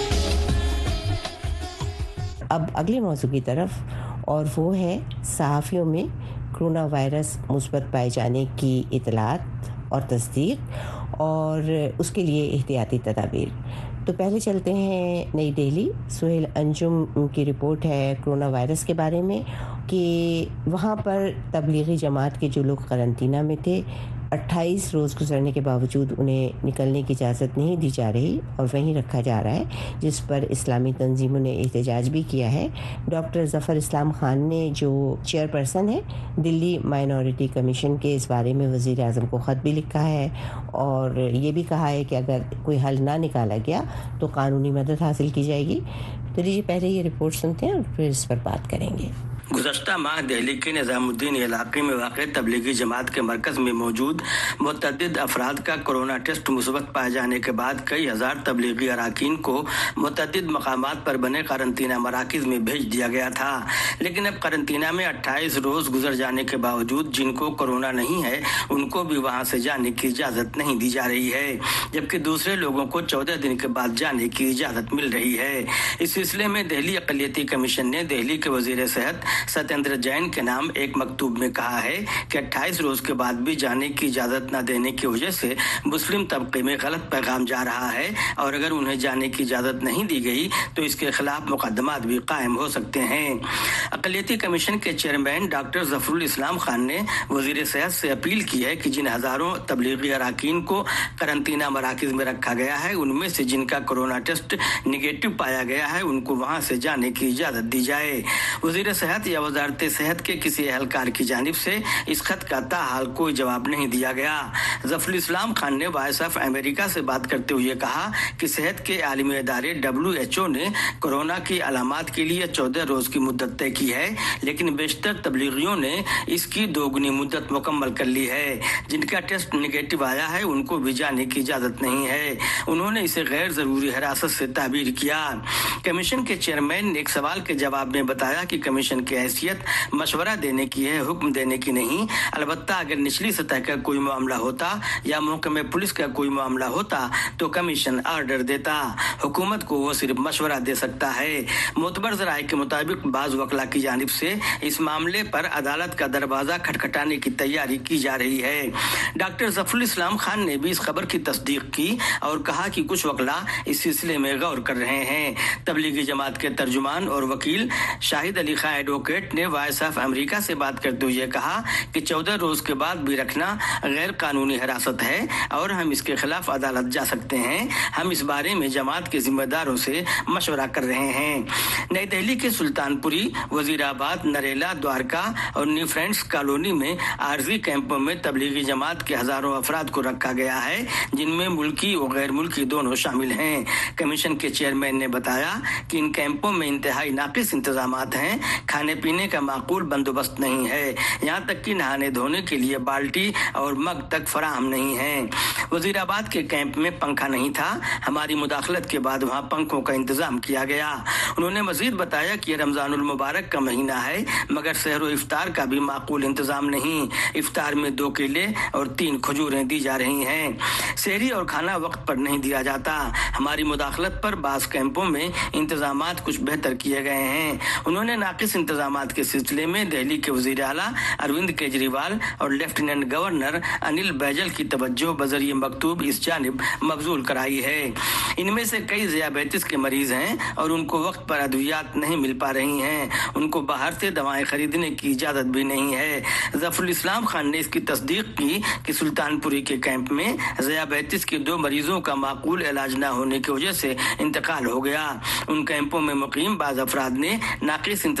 अब अगले मौजू की तरफ, और वो है सहाफ़ियों में कोरोना वायरस मुस्बत पाए जाने की इतलात और तस्दीक और उसके लिए एहतियाती तदाबीर। तो पहले चलते हैं नई दिल्ली। सुहेल अंजुम की रिपोर्ट है कोरोना वायरस के बारे में कि वहाँ पर तबलीगी जमात के जो लोग करंतना में थे, अट्ठाईस रोज़ गुजरने के बावजूद उन्हें निकलने की इजाज़त नहीं दी जा रही और वहीं रखा जा रहा है, जिस पर इस्लामी तंजीमों ने एहतजाज भी किया है। डॉक्टर ज़फ़र इस्लाम खान ने, जो चेयरपर्सन है दिल्ली माइनॉरिटी कमीशन के, इस बारे में वज़ीर आज़म को ख़त भी लिखा है और ये भी कहा है कि अगर कोई हल ना निकाला गया तो कानूनी मदद हासिल की जाएगी। तो लीजिए पहले ये रिपोर्ट सुनते हैं और फिर इस पर बात करेंगे। गुज़श्ता माह दिल्ली के निज़ामुद्दीन इलाके में वाक़ तबलीगी जमात के मरकज़ में मौजूद मुतअद्दिद अफराद का कोरोना टेस्ट मुस्बत पाए जाने के बाद कई हज़ार तबलीगी अराकीन को मुतअद्दिद मकामात पर बने करंतना मराकिज़ में भेज दिया गया था। लेकिन अब करंतना में अट्ठाईस रोज़ गुजर जाने के बावजूद जिनको कोरोना नहीं है उनको भी वहाँ से जाने की इजाज़त नहीं दी जा रही है, जबकि दूसरे लोगों को चौदह दिन के बाद जाने की इजाज़त मिल रही है। इस सिलसिले में दिल्ली अक़लियती कमीशन ने दिल्ली के वज़ीर सेहत सत्येंद्र जैन के नाम एक मकतूब में कहा है कि अट्ठाईस रोज के बाद भी जाने की इजाजत न देने की वजह से मुस्लिम तबके में गलत पैगाम जा रहा है और अगर उन्हें जाने की इजाजत नहीं दी गई तो इसके खिलाफ मुकदमात भी कायम हो सकते हैं। अक़लियती कमीशन के चेयरमैन डॉक्टर ज़फ़रुल इस्लाम खान ने वज़ीर सेहत से अपील की है कि जिन हज़ारों तबलीगी अराकीन को करंतना मराकिज़ में रखा गया है उनमें से जिनका कोरोना टेस्ट निगेटिव पाया गया है उनको वहाँ से जाने की इजाज़त दी जाए। वज़ीर सेहत या वज़ारत सेहत के किसी एहलकार की जानिब से इस खत का ताहाल कोई जवाब नहीं दिया गया। ज़फ़रुल इस्लाम खान ने वॉइस ऑफ अमेरिका से बात करते हुए कहा कि सेहत के आलमी इदारे डब्ल्यू एच ओ ने कोरोना की अलामात के लिए चौदह रोज की मुद्दत तय की है, लेकिन बेशतर तबलीगियों ने इसकी दोगुनी मुद्दत मुकम्मल कर ली है। जिनका टेस्ट निगेटिव आया है उनको भी जाने की इजाज़त नहीं है। उन्होंने इसे गैर ज़रूरी हिरासत से ताबीर किया। कमीशन के चेयरमैन ने एक सवाल के जवाब में बताया कि कमीशन की हैसियत मशवरा देने की है, हुक्म देने की नहीं। अलबत्ता अगर निचली सतह का कोई मामला होता या महकमे पुलिस का कोई मामला होता तो कमीशन ऑर्डर देता, हुकूमत को वो सिर्फ मशवरा दे सकता है। मोतबर ज़राए के मुताबिक बाज़ वकला की जानिब से इस मामले पर अदालत का दरवाज़ा खटखटाने की तैयारी की जा रही है। डॉक्टर ज़फ़रुल इस्लाम खान ने भी इस खबर की तस्दीक की और कहा कि कुछ वकला इस सिलसिले में गौर कर रहे हैं। तबलीगी जमात के तर्जुमान और वकील शाहिद अली खान एडवोकेट ने वॉइस ऑफ अमेरिका से बात करते हुए कहा कि चौदह रोज के बाद भी रखना गैर कानूनी हिरासत है और हम इसके खिलाफ अदालत जा सकते हैं। हम इस बारे में जमात के जिम्मेदारों से मशवरा कर रहे हैं। नई दिल्ली के सुल्तानपुरी, वजीराबाद, नरेला, द्वारका और न्यू फ्रेंड्स कॉलोनी में आरजी कैंपों में तबलीगी जमात के हजारों अफराद को रखा गया है, जिनमें मुल्की और गैर मुल्की दोनों शामिल हैं। कमीशन के चेयरमैन ने बताया कि इन कैंपों में इंतहाई नाकिस इंतजामात हैं, खाने पीने का माकूल बंदोबस्त नहीं है, यहाँ तक कि नहाने धोने के लिए बाल्टी और मग तक फराहम नहीं है। वजीराबाद के कैंप में पंखा नहीं था, हमारी मुदाखलत के बाद वहाँ पंखों का इंतजाम किया गया। उन्होंने मजीद बताया कि रमजानुल मुबारक का महीना है मगर सहरो इफ्तार का भी माकूल इंतजाम नहीं। इफ्तार में दो केले और तीन खजूरें दी जा रही हैं। सहरी और खाना वक्त पर नहीं दिया जाता। हमारी मुदाखलत पर बास कैंपों में इंतजामात कुछ बेहतर किए गए हैं। उन्होंने नाकिस इंतजामात के सिलसिले में दिल्ली के वजीर आला अरविंद केजरीवाल और लेफ्टिनेंट गवर्नर अनिल बैजल की तवज्जो बजरिए मकतूब इस जानिब मबजूल कराई है। इनमें से कई ज़ियाबेतिस के मरीज हैं और उनको वक्त पर अद्वियात नहीं मिल पा रही हैं। उनको बाहर से दवाएं खरीदने की इजाज़त भी नहीं है। ज़फ़रुल इस्लाम खान ने इसकी तस्दीक की कि सुल्तानपुरी के कैंप में ज़ियाबेतिस के दो मरीजों का माकूल इलाज न होने की वजह से इंतकाल हो गया। उन कैंपों में मुकीम बाज़ अफराद ने नाकिस इंतजामात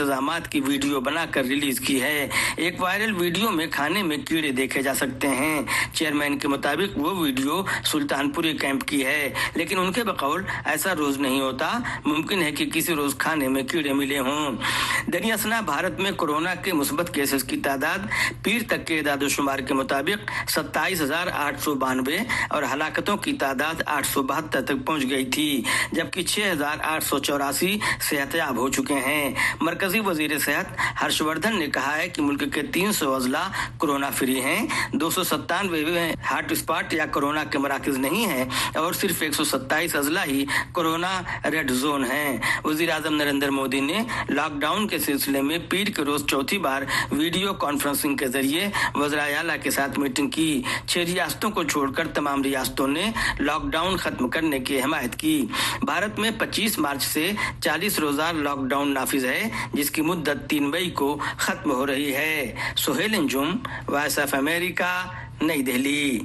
की वीडियो बनाकर रिलीज की है। एक वायरल वीडियो में खाने में कीड़े देखे जा सकते हैं। चेयरमैन के मुताबिक वो वीडियो सुल्तानपुरी कैंप की है, लेकिन उनके बकौल ऐसा रोज नहीं होता। मुमकिन है कि किसी रोज खाने में कीड़े मिले हों। दरियासना भारत में कोरोना के मुस्बत केसेस की तादाद पीर तक के इदाद-ओ-शुमार के मुताबिक सत्ताईस हजार आठ सौ बानवे और हलाकतों की तादाद आठ सौ बहत्तर तक पहुंच गई थी, जबकि छह हजार आठ सौ चौरासी सेहतयाब हो चुके हैं। मरकजी वजीर सेहत हर्षवर्धन ने कहा है कि मुल्क के तीन सौ अजला कोरोना फ्री हैं, दो सौ सत्तानवे हॉट स्पॉट या कोरोना के मराकज नहीं है और सिर्फ एक सौ सत्ताईस अजला ही कोरोना रेड जोन है। वजीर आजम नरेंद्र मोदी ने लॉकडाउन के सिलसिले में पीर के रोज चौथी बार वीडियो कॉन्फ्रेंसिंग के जरिए वज़राए आला के साथ मीटिंग की। छह रियासतों को छोड़कर तमाम रियासतों ने लॉकडाउन खत्म करने की हिमायत की। भारत में पच्चीस मार्च से चालीस रोजा लॉकडाउन नाफिज है, जिसकी मुद्दत तीन मई को खत्म हो रही है। Sohail Anjum, voice of America, New Delhi.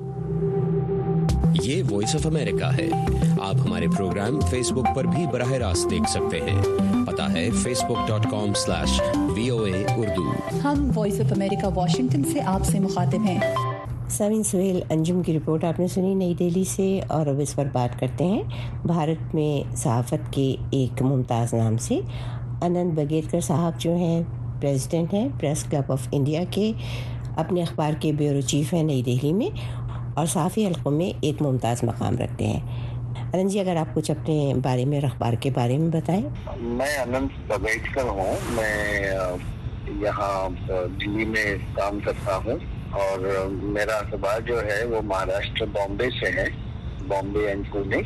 ये वॉइस ऑफ अमेरिका है। आप हमारे प्रोग्राम फेसबुक पर भी बराह रास्त देख सकते हैं। पता है Facebook dot com slash V O A Urdu. हम वॉइस ऑफ अमेरिका वाशिंगटन से आपसे मुखातिब हैं। सामिन, सोहेल अंजुम की रिपोर्ट आपने सुनी नई दिल्ली से, और अब इस पर बात करते हैं भारत में सहाफ़त के एक मुमताज़ नाम से। अनंत बगेरकर साहब जो हैं प्रेसिडेंट हैं प्रेस क्लब ऑफ इंडिया के, अपने अखबार के ब्यूरो चीफ हैं नई दिल्ली में, और सहाफ़ी हल्कों में एक मुमताज़ मकाम रखते हैं। अनंत जी, अगर आप कुछ अपने बारे में, अखबार के बारे में बताएं। मैं अनंत बगेरकर हूँ। मैं यहाँ दिल्ली में काम करता हूँ और मेरा अखबार जो है वो महाराष्ट्र बॉम्बे से है, बॉम्बे एंड पुणे,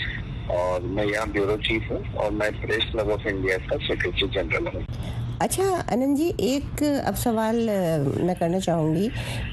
और मैं यहाँ ब्यूरो चीफ हूँ और मैं प्रेस क्लब ऑफ इंडिया का सेक्रेटरी जनरल हूँ। अच्छा अनंत जी, एक अब सवाल मैं करना चाहूँगी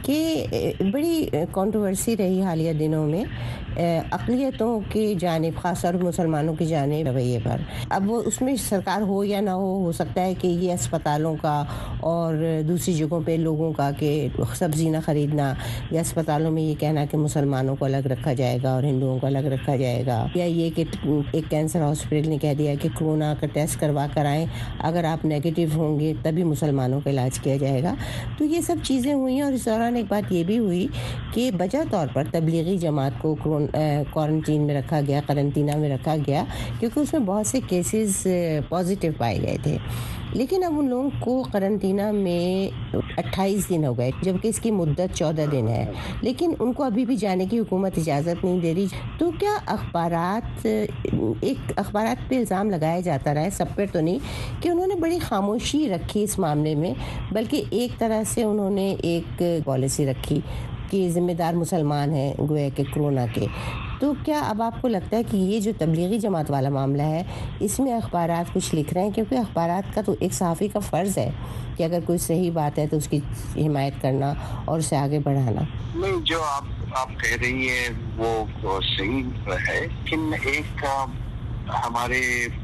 कि बड़ी कंट्रोवर्सी रही हालिया दिनों में अक़लियतों की जानिब, ख़ासतौर पर मुसलमानों की जानिब रवैये पर। अब वो उसमें सरकार हो या ना हो हो सकता है कि ये अस्पतालों का और दूसरी जगहों पे लोगों का कि सब्ज़ी ना ख़रीदना, या अस्पतालों में ये कहना कि मुसलमानों को अलग रखा जाएगा और हिंदुओं को अलग रखा जाएगा, या ये कि एक कैंसर हॉस्पिटल ने कह दिया कि कोरोना का टेस्ट करवा कर आएँ, अगर आप नेगेटिव होंगे तभी मुसलमानों का इलाज किया जाएगा। तो ये सब चीज़ें हुई, और इस दौरान एक बात ये भी हुई कि बजा तौर पर तबलीगी जमात को क्वारंटीन में रखा गया, करंटीना में रखा गया, क्योंकि उसमें बहुत से केसेस पॉजिटिव पाए गए थे। लेकिन अब उन लोगों को करंटीना में अट्ठाईस दिन हो गए, जबकि इसकी मुद्दत चौदह दिन है, लेकिन उनको अभी भी जाने की हुकूमत इजाज़त नहीं दे रही। तो क्या अखबारात, एक अखबारात पे इल्ज़ाम लगाया जाता रहा है, सब पर तो नहीं, कि उन्होंने बड़ी खामोशी रखी इस मामले में, बल्कि एक तरह से उन्होंने एक पॉलिसी रखी कि ज़िम्मेदार मुसलमान हैं गोया के कोरोना के। तो क्या अब आपको लगता है कि ये जो तबलीगी जमात वाला मामला है, इसमें अखबारात कुछ लिख रहे हैं? क्योंकि अखबारात का तो एक सहाफ़ी का फ़र्ज़ है कि अगर कोई सही बात है तो उसकी हिमायत करना और उसे आगे बढ़ाना। नहीं, जो आप आप कह रही है वो, वो सही है, लेकिन एक हमारे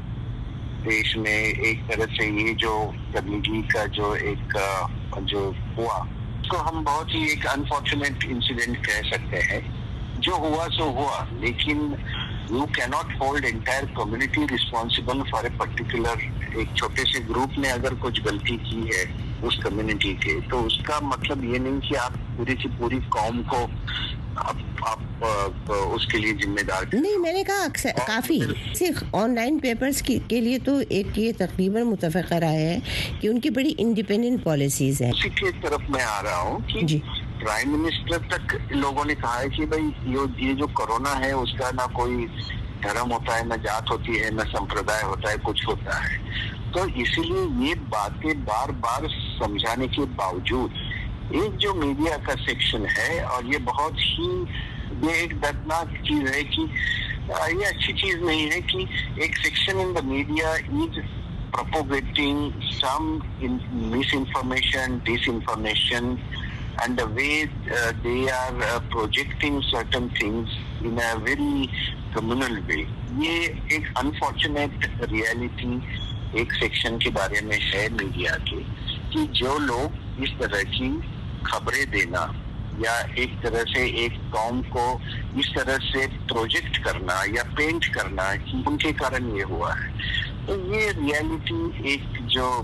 देश में एक तरह से ये जो तबलीगी का जो एक जो हुआ, तो हम बहुत ही एक अनफॉर्चुनेट इंसिडेंट कह सकते हैं। जो हुआ सो हुआ, लेकिन you can not hold entire community responsible for a particular, एक छोटे से ग्रुप ने अगर कुछ गलती की है उस कम्युनिटी के, तो उसका मतलब ये नहीं कि आप पूरी की पूरी कौम को आप, आप उसके लिए जिम्मेदार नहीं। मैंने कहा काफ़ी सिर्फ ऑनलाइन पेपर्स की के लिए तो एक ये तकरीबन मुतफ़क़ राय है कि उनकी बड़ी इंडिपेंडेंट पॉलिसीज़ हैं। उसी की तरफ मैं आ रहा हूँ कि जी प्राइम मिनिस्टर तक लोगों ने कहा है कि भाई ये ये जो कोरोना है उसका ना कोई धर्म होता है, ना जात होती है, ना संप्रदाय होता है, कुछ होता है। तो इसीलिए ये बातें बार बार समझाने के बावजूद एक जो मीडिया का सेक्शन है, और ये बहुत ही ये एक दर्दनाक चीज है कि ये अच्छी चीज नहीं है कि एक section in the media is propagating some in misinformation, disinformation, and the way uh, they are uh, projecting certain things in a very communal way. ये एक unfortunate reality एक सेक्शन के बारे में है मीडिया के, कि जो लोग इस तरह की खबरें देना या एक तरह से एक कौम को इस तरह से प्रोजेक्ट करना या पेंट करना कि उनके कारण ये हुआ है, तो ये रियलिटी एक जो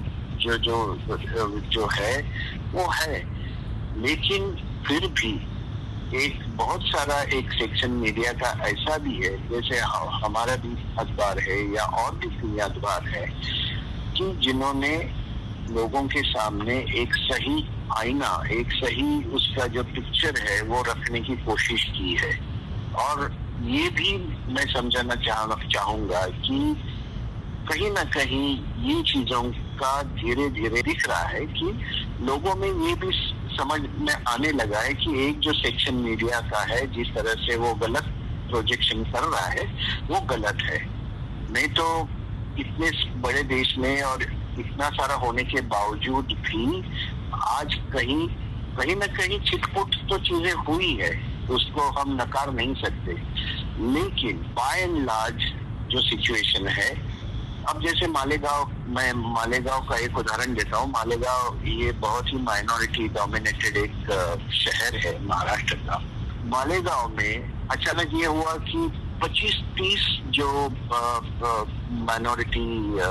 जो जो जो है वो है, लेकिन फिर भी एक बहुत सारा एक सेक्शन मीडिया का ऐसा भी है, जैसे हमारा भी अखबार है या और भी कई अखबार है, कि जिन्होंने लोगों के सामने एक सही आईना, एक सही उसका जो पिक्चर है वो रखने की कोशिश की है। और ये भी मैं समझाना चाह चाहूंगा कि कहीं ना कहीं ये चीजों का धीरे धीरे दिख रहा है कि लोगों में ये भी समझ में आने लगा है कि एक जो सेक्शन मीडिया का है, जिस तरह से वो गलत प्रोजेक्शन कर रहा है वो गलत है। नहीं तो इतने बड़े देश में और इतना सारा होने के बावजूद भी आज कहीं कहीं ना कहीं छिटपुट तो चीजें हुई है, उसको हम नकार नहीं सकते। लेकिन बाय एंड लार्ज जो सिचुएशन है, अब जैसे मालेगांव, मैं मालेगांव का एक उदाहरण देता हूँ। मालेगांव ये बहुत ही माइनॉरिटी डोमिनेटेड एक शहर है महाराष्ट्र का। मालेगांव में अचानक ये हुआ कि पच्चीस तीस जो माइनॉरिटी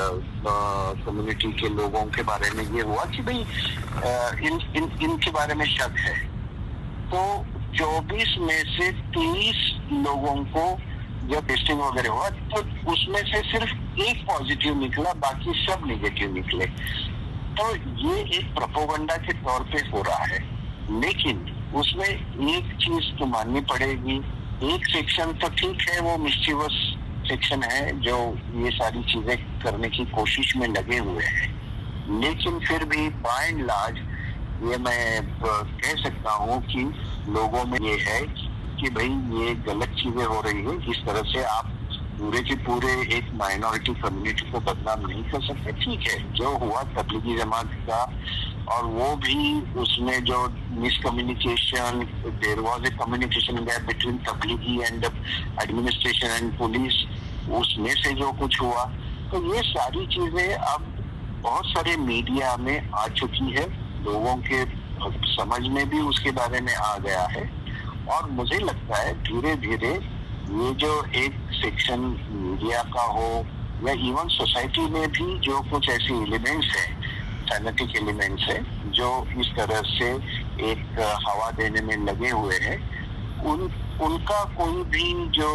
कम्युनिटी के लोगों के बारे में ये हुआ कि भाई इन इन इनके बारे में शक है, तो चौबीस में से तीस लोगों को जब टेस्टिंग वगैरह हुआ तो उसमें से सिर्फ एक पॉजिटिव निकला, बाकी सब नेगेटिव निकले। तो ये एक प्रोपोगंडा के तौर पे हो रहा है, लेकिन उसमें एक चीज तो माननी पड़ेगी, एक सेक्शन तो ठीक है, वो मिस्चीवस सेक्शन है जो ये सारी चीजें करने की कोशिश में लगे हुए हैं, लेकिन फिर भी बाय एंड लार्ज ये मैं कह सकता हूँ कि लोगों में ये है कि भाई ये गलत चीजें हो रही है। इस तरह से आप पूरे के पूरे एक माइनॉरिटी कम्युनिटी को बदनाम नहीं कर सकते। ठीक है, जो हुआ तबलीगी जमात का, और वो भी उसमें जो miscommunication, there was a communication gap between Tablighi and administration and police, उसमें से जो कुछ हुआ, तो ये सारी चीजें अब बहुत सारे मीडिया में आ चुकी है, लोगों के समझ में भी उसके बारे में आ गया है। और मुझे लगता है धीरे धीरे ये जो एक सेक्शन मीडिया का हो या इवन सोसाइटी में भी जो कुछ ऐसे एलिमेंट्स हैं, फैनेटिक एलिमेंट्स हैं, जो इस तरह से एक हवा देने में लगे हुए हैं, उन उनका कोई भी जो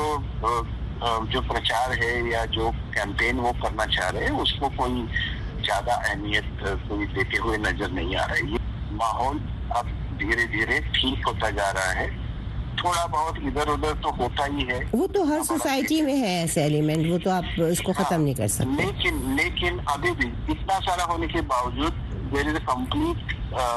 जो प्रचार है या जो कैंपेन वो करना चाह रहे हैं, उसको कोई ज्यादा अहमियत कोई देते हुए नजर नहीं आ रहा है। ये माहौल अब धीरे धीरे ठीक होता जा रहा है, थोड़ा बहुत इधर उधर तो होता ही है, वो तो हर सोसाइटी में है ऐसे एलिमेंट, वो तो आप इसको खत्म हाँ, नहीं कर सकते। लेकिन लेकिन अभी भी इतना सारा होने के बावजूद there is a complete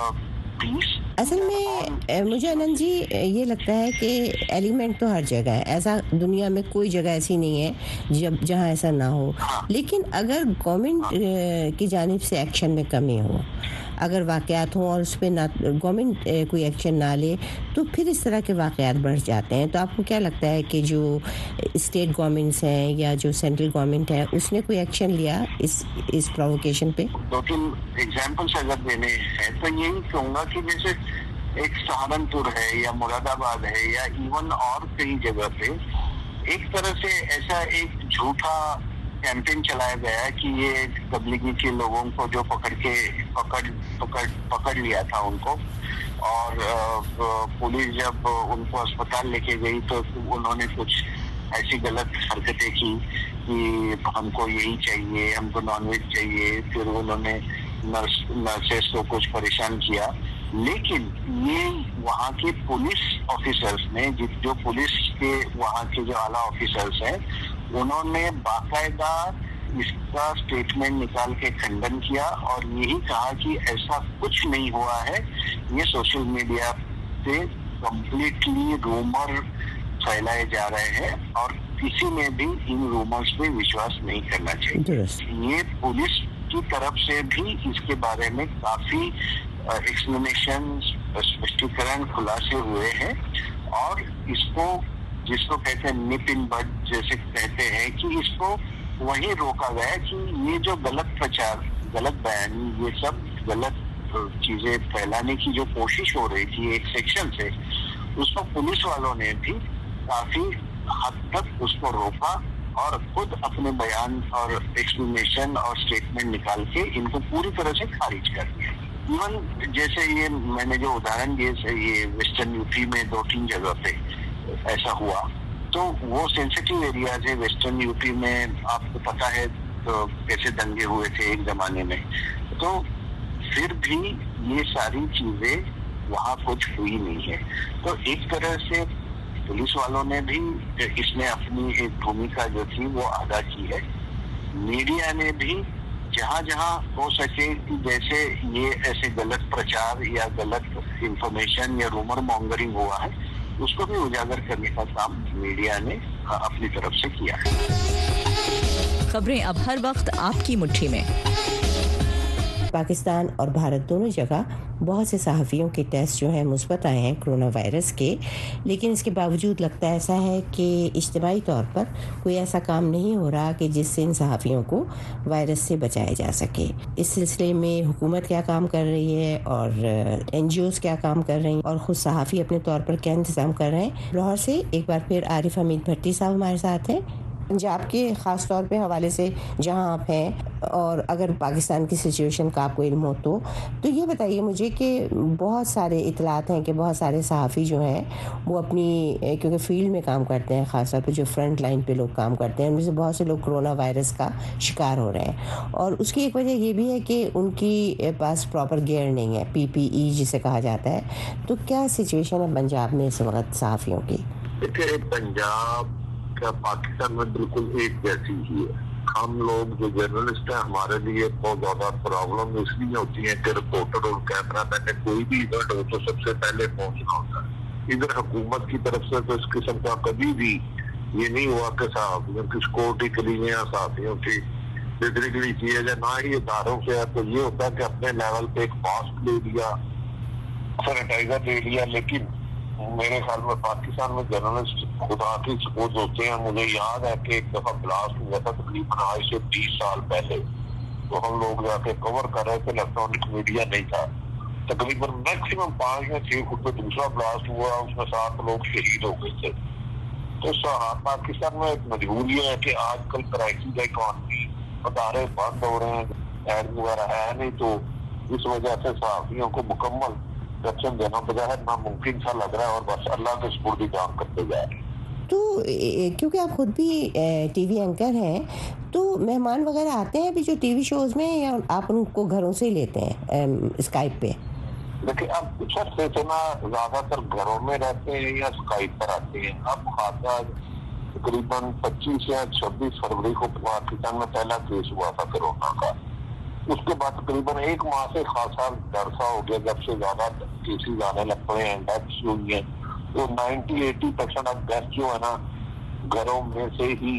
peace. असल में मुझे आनंद जी ये लगता है कि एलिमेंट तो हर जगह है, ऐसा दुनिया में कोई जगह ऐसी नहीं है जब जहाँ ऐसा ना हो। हाँ, लेकिन अगर गवर्नमेंट हाँ, की जानिब से एक्शन में कमी हो, अगर वाक़यात हों और उस पर ना गवर्नमेंट कोई एक्शन ना ले, तो फिर इस तरह के वाक़यात बढ़ जाते हैं। तो आपको क्या लगता है कि जो स्टेट गवर्नमेंट्स हैं या जो सेंट्रल गवर्नमेंट है, उसने कोई एक्शन लिया इस इस प्रोवोकेशन पे? दो तीन एग्जाम्पल्स अगर देने हैं तो यही कहूँगा कि जैसे एक सहारनपुर है या मुरादाबाद है या इवन और कई जगह पे एक तरह से ऐसा एक झूठा कैंपेन चलाया गया है कि ये तबलीगी के लोगों को जो पकड़ के पकड़ पकड़ पकड़ लिया था उनको, और पुलिस जब उनको अस्पताल लेके गई तो उन्होंने कुछ ऐसी गलत हरकतें की कि हमको यही चाहिए, हमको नॉनवेज चाहिए, फिर उन्होंने नर्स नर्सेस को कुछ परेशान किया। लेकिन ये वहाँ के पुलिस ऑफिसर्स ने, जो पुलिस के वहाँ के जो आला ऑफिसर्स हैं, उन्होंने बाकायदा इसका स्टेटमेंट निकाल के खंडन किया और यही कहा कि ऐसा कुछ नहीं हुआ है, ये सोशल मीडिया पे कंप्लीटली रूमर फैलाए जा रहे हैं और किसी ने भी इन रूमर्स पे विश्वास नहीं करना चाहिए। ये पुलिस की तरफ से भी इसके बारे में काफी एक्सप्लेनेशन, स्पष्टीकरण, खुलासे हुए हैं और इसको जिसको कहते हैं निप इन बड जैसे कहते हैं कि इसको वही रोका गया कि ये जो गलत प्रचार, गलत बयान, ये सब गलत चीजें फैलाने की जो कोशिश हो रही थी एक सेक्शन से, उसको पुलिस वालों ने भी काफी हद तक उसको रोका और खुद अपने बयान और एक्सप्लेनेशन और स्टेटमेंट निकाल के इनको पूरी तरह से खारिज कर दिया। इवन जैसे ये मैंने जो उदाहरण दिए, ये वेस्टर्न यूपी में दो तीन जगह पे ऐसा हुआ, तो वो सेंसिटिव एरियाज है वेस्टर्न यूपी में, आपको पता है तो कैसे दंगे हुए थे एक जमाने में, तो फिर भी ये सारी चीजें वहाँ कुछ हुई नहीं है। तो एक तरह से पुलिस वालों ने भी इसमें अपनी एक भूमिका जो थी वो अदा की है। मीडिया ने भी जहाँ जहाँ हो सके कि जैसे ये ऐसे गलत प्रचार या गलत इंफॉर्मेशन या रूमर मॉन्गरिंग हुआ है, उसको भी उजागर करने का काम मीडिया ने अपनी तरफ से किया है। खबरें अब हर वक्त आपकी मुट्ठी में। पाकिस्तान और भारत दोनों जगह बहुत से सहाफ़ियों के टेस्ट जो हैं मुस्बत आए हैं कोरोना वायरस के, लेकिन इसके बावजूद लगता ऐसा है कि इज्तिमाई तौर पर कोई ऐसा काम नहीं हो रहा कि जिससे इन सहाफ़ियों को वायरस से बचाया जा सके। इस सिलसिले में हुकूमत क्या काम कर रही है और एन जी ओज़ क्या काम कर रही हैं और ख़ुद सहाफ़ी अपने तौर पर क्या इंतज़ाम कर रहे हैं। लाहौर से एक बार फिर आरिफ हमीद भट्टी साहब हमारे साथ हैं, पंजाब के ख़ास तौर पे हवाले से जहां आप हैं, और अगर पाकिस्तान की सिचुएशन का आपको इल्म हो तो तो ये बताइए मुझे कि बहुत सारे इतलात हैं कि बहुत सारे सहाफ़ी जो हैं वो अपनी, क्योंकि फील्ड में काम करते हैं, ख़ास तौर पे जो फ्रंट लाइन पे लोग काम करते हैं, उनमें से बहुत से लोग कोरोना वायरस का शिकार हो रहे हैं। और उसकी एक वजह ये भी है कि उनकी पास प्रॉपर गियर नहीं है, पी पी ई जिसे कहा जाता है। तो क्या सिचुएशन है पंजाब में इस वक्त सहाफ़ियों की? देखिए, पंजाब का पाकिस्तान में बिल्कुल एक जैसी ही है। हम लोग जो जर्नलिस्ट हैं, हमारे लिए बहुत ज्यादा प्रॉब्लम इसलिए होती है कि रिपोर्टर और कैमरा मैन ने कोई भी इवेंट हो तो सबसे पहले पहुंचना होता है। इधर हुकूमत की तरफ से तो इस किस्म का कभी भी ये नहीं हुआ कि सहाफ़ियों की सिक्योरिटी के लिए या सहाफ़ियों की बिक्री के लिए किया जाए, ना ही इदारों से है। तो ये होता है कि अपने लेवल पे एक मास्क ले लिया, सैनिटाइजर ले लिया, लेकिन मेरे ख्याल में पाकिस्तान में जर्नलिस्ट खुदा की सपोज होते हैं। मुझे याद है कि एक दफा ब्लास्ट हुआ था तकरीबन आज से बीस साल पहले, तो हम लोग जाके कवर कर रहे थे, इलेक्ट्रॉनिक मीडिया नहीं था। तकरीबन मैक्सिमम पांच या छह फुट पे दूसरा ब्लास्ट हुआ, उसमें सात लोग शहीद हो गए थे। तो पाकिस्तान में एक मजबूरी है कि आजकल क्राइसिस का इकॉनमी अदारे बंद हो रहे हैं, एड वगैरह है नहीं, तो इस वजह से सहाफ़ियों को मुकम्मल रक्षण देना बजाय नामुमकिन सा लग रहा है और बस अल्लाह के सुपुर्द काम करते जा रहे हैं। तो क्योंकि आप खुद भी टीवी एंकर हैं, तो मेहमान वगैरह आते हैं अभी जो टीवी शोज में, या आप उनको घरों से ही लेते हैं स्काइप पे? देखिए, अब कुछ अर्से से ना ज्यादातर घरों में रहते हैं या स्काइप पर आते हैं। अब खासा तकरीबन पच्चीस या छब्बीस फरवरी को पाकिस्तान में पहला केस हुआ था कोरोना का। उसके बाद तकरीबन एक माह से खासा डर सा हो गया, जब से ज्यादा केसेस आने लग पड़े हैं, डेथ्स हुई हैं। तो नब्बे अस्सी परसेंट अब गेस्ट जो है ना घरों में से ही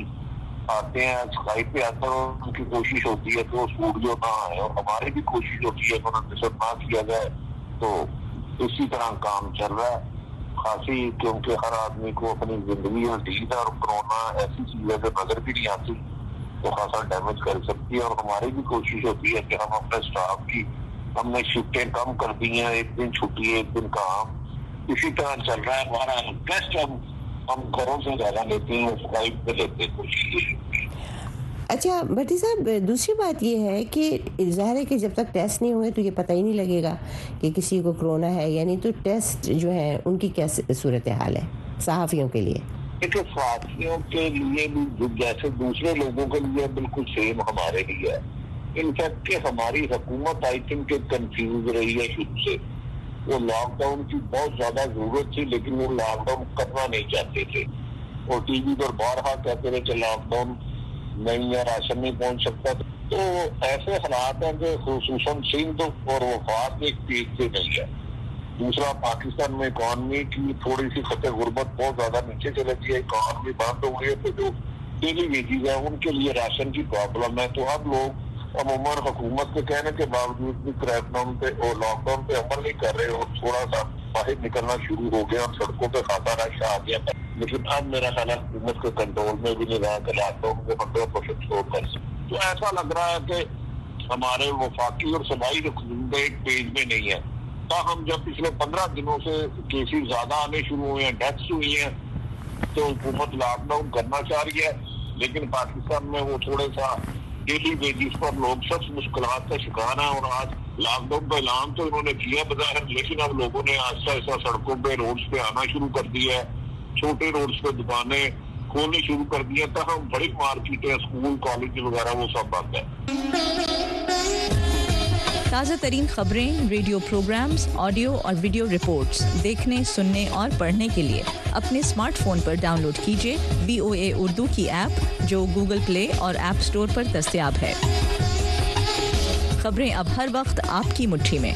आते हैं, स्काइप पे आते हैं। उनकी कोशिश होती है तो स्टूडियो ना आए, और हमारी भी कोशिश होती है कि उन्हें ना किया जाए। तो इसी तरह काम चल रहा है खासी, क्योंकि हर आदमी को अपनी जिंदगी में ढील है और कोरोना ऐसी चीज है जो नजर भी नहीं आती, तो खासा डैमेज कर सकती है। और हमारी भी कोशिश होती है कि हम अपने स्टाफ की, हमने शिफ्टें कम कर दी हैं, एक दिन छुट्टी एक दिन काम, इसी तरह चल रहा है हमारा। गेस्ट हम हम घरों से ज्यादा लेते हैं, स्काइप पे लेते हैं कोशिश। अच्छा भट्टी साहब, दूसरी बात ये है कि ज़ाहिर है कि जब तक टेस्ट नहीं होंगे तो ये पता ही नहीं लगेगा कि किसी को कोरोना है या नहीं। तो टेस्ट जो है उनकी क्या सूरत हाल है सहाफ़ियों के लिए? देखिए, सहाफ़ियों के लिए भी जैसे दूसरे लोगों के लिए बिल्कुल सेम हमारे लिए है। इनफैक्ट कि हमारी हुकूमत आई थिंक कंफ्यूज रही है शुरू से। वो लॉकडाउन की बहुत ज्यादा जरूरत थी, लेकिन वो लॉकडाउन करना नहीं चाहते थे, और टीवी पर बारहा कहते थे कि लॉकडाउन नहीं है, राशन नहीं पहुंच सकता। तो ऐसे हालात हैं कि खुसूसन सिंध और वफात एक तेज से नहीं है। दूसरा, पाकिस्तान में इकॉनमी की थोड़ी सी खतरे गुर्बत बहुत ज्यादा नीचे चले गई है, इकॉनमी बंद हो गई है, तो जो डेली वेजेज है उनके लिए राशन की प्रॉब्लम है। तो अब लोग अमूमन हुकूमत के कहने के बावजूद भी क्रैकडाउन पे और लॉकडाउन पे अमल नहीं कर रहे, और थोड़ा सा बाहर निकलना शुरू हो गया और सड़कों पे खाता रश आ गया। लेकिन अब मेरा ख्याल है हुकूमत के कंट्रोल में भी नहीं रहा कि लॉकडाउन को हंड्रेड परसेंट छोड़ कर सकते। तो ऐसा लग रहा है कि हमारे वफाकी और सूबाई हुकूमत एक पेज में नहीं है। हम जब पिछले पंद्रह दिनों से केसेस ज्यादा आने शुरू हुए हैं, डेथ्स हुई हैं, तो हुकूमत लॉकडाउन करना चाह रही है, लेकिन पाकिस्तान में वो थोड़े सा डेली बेसिस पर लोग सब मुश्किलात का शिकार है। और आज लॉकडाउन का ऐलान तो इन्होंने किया बज़ाहिर, लेकिन अब लोगों ने आहिस्ता आहिस्ता सड़कों पे रोड्स पे आना शुरू कर दिया है, छोटे रोड्स पे दुकानें खोलनी शुरू कर दी है। तब बड़ी मार्केटें, स्कूल, कॉलेज वगैरह वो सब बंद है। ताज़ा तरीन खबरें, रेडियो प्रोग्राम्स, ऑडियो और वीडियो रिपोर्ट्स देखने, सुनने और पढ़ने के लिए अपने स्मार्टफोन पर डाउनलोड कीजिए वी ओ ए उर्दू की ऐप, जो गूगल प्ले और ऐप स्टोर पर दस्तयाब है। खबरें अब हर वक्त आपकी मुट्ठी में।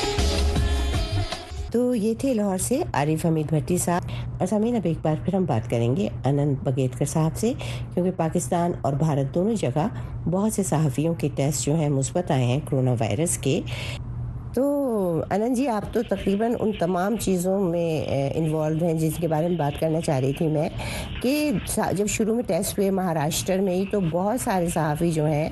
तो ये थे लाहौर से आरिफ हमीद भट्टी साहब। और सामीन, अब एक बार फिर हम बात करेंगे अनंत बगेतकर साहब से, क्योंकि पाकिस्तान और भारत दोनों जगह बहुत से सहाफ़ियों के टेस्ट जो हैं मुस्बत आए हैं कोरोना वायरस के। तो अनंत जी, आप तो तकरीबन उन तमाम चीज़ों में इन्वॉल्व हैं जिसके बारे में बात करना चाह रही थी मैं, कि जब शुरू में टेस्ट हुए महाराष्ट्र में ही, तो बहुत सारे सहाफ़ी जो हैं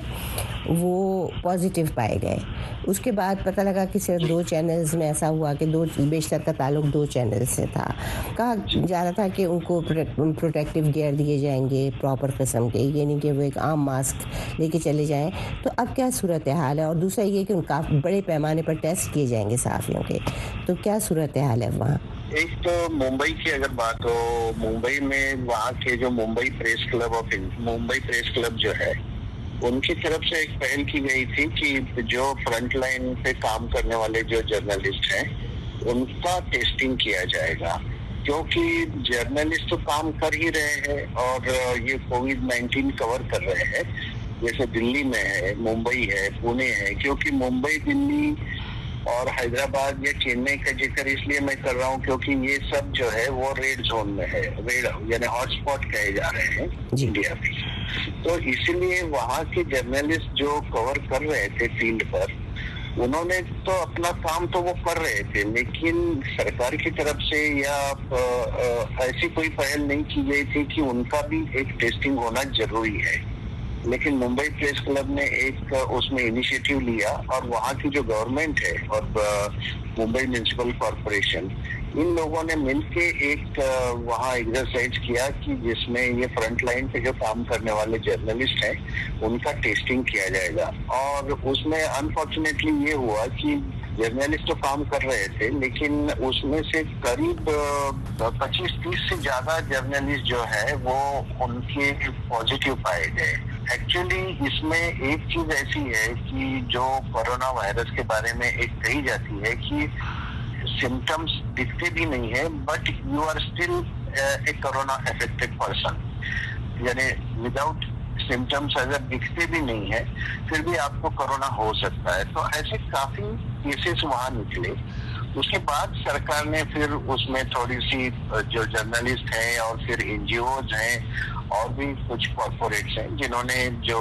वो पॉजिटिव पाए गए। उसके बाद पता लगा कि सिर्फ दो चैनल्स में ऐसा हुआ कि दो बेशतर का ताल्लुक दो चैनल से था। कहा जा रहा था कि उनको प्रोटेक्टिव गियर दिए जाएंगे प्रॉपर किस्म के, ये नहीं कि वो एक आम मास्क लेके चले जाएं। तो अब क्या सूरत हाल है? और दूसरा ये कि उनका बड़े पैमाने पर टेस्ट किए जाएंगे सहाफ़ियों के, तो क्या सूरत हाल है वहाँ? एक तो मुंबई की अगर बात हो, मुंबई में वहाँ के जो Mumbai press club of Mumbai press club जो है, उनकी तरफ से एक पहल की गई थी कि जो फ्रंट लाइन पे काम करने वाले जो जर्नलिस्ट हैं उनका टेस्टिंग किया जाएगा, क्योंकि जर्नलिस्ट तो काम कर ही रहे हैं और ये कोविड नाइन्टीन कवर कर रहे हैं। जैसे दिल्ली में है, मुंबई है, पुणे है, क्योंकि मुंबई, दिल्ली और हैदराबाद या चेन्नई का जिक्र इसलिए मैं कर रहा हूँ क्योंकि ये सब जो है वो रेड जोन में है, रेड यानी हॉटस्पॉट कहे जा रहे हैं इंडिया में। तो इसीलिए वहाँ के जर्नलिस्ट जो कवर कर रहे थे फील्ड पर, उन्होंने तो अपना काम तो वो कर रहे थे, लेकिन सरकार की तरफ से या आ, आ, ऐसी कोई पहल नहीं की गई थी कि उनका भी एक टेस्टिंग होना जरूरी है। लेकिन मुंबई प्रेस क्लब ने एक उसमें इनिशिएटिव लिया और वहाँ की जो गवर्नमेंट है और मुंबई म्युनिसिपल कॉरपोरेशन, इन लोगों ने मिलके एक वहाँ एक्सरसाइज किया कि जिसमें ये फ्रंट लाइन पे जो काम करने वाले जर्नलिस्ट हैं उनका टेस्टिंग किया जाएगा। और उसमें अनफॉर्चुनेटली ये हुआ कि जर्नलिस्ट तो काम कर रहे थे, लेकिन उसमें से करीब पच्चीस तीस से ज्यादा जर्नलिस्ट जो है वो उनके पॉजिटिव पाए गए। एक्चुअली इसमें एक चीज ऐसी है कि जो कोरोना वायरस के बारे में एक कही जाती है कि सिम्टम्स दिखते भी नहीं है, but you are still a corona affected person, यानी विदाउट सिम्टम्स अगर दिखते भी नहीं है फिर भी आपको कोरोना हो सकता है। तो ऐसे काफी केसेस वहाँ निकले। उसके बाद सरकार ने फिर उसमें थोड़ी सी जो जर्नलिस्ट हैं और फिर एनजीओज हैं और भी कुछ कॉर्पोरेट्स हैं जिन्होंने जो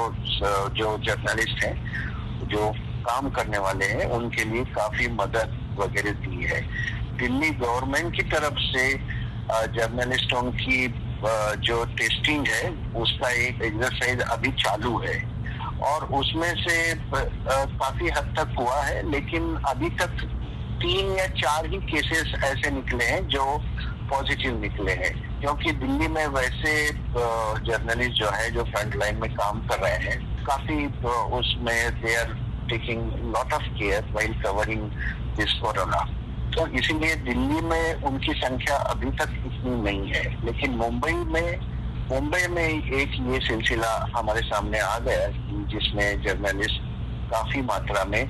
जो जर्नलिस्ट हैं, जो काम करने वाले हैं, उनके लिए काफी मदद वगैरह दी है। दिल्ली गवर्नमेंट की तरफ से जर्नलिस्टों की जो टेस्टिंग है उसका एक एक्सरसाइज अभी चालू है और उसमें से काफी हद तक हुआ है, लेकिन अभी तक तीन या चार ही केसेस ऐसे निकले हैं जो पॉजिटिव निकले हैं, क्योंकि दिल्ली में वैसे जर्नलिस्ट जो है जो फ्रंट लाइन में काम कर रहे हैं काफी उसमें they are taking lot of care while covering this corona. तो इसीलिए दिल्ली में उनकी संख्या अभी तक इतनी नहीं है, लेकिन मुंबई में मुंबई में एक ये सिलसिला हमारे सामने आ गया जिसमें जर्नलिस्ट काफी मात्रा में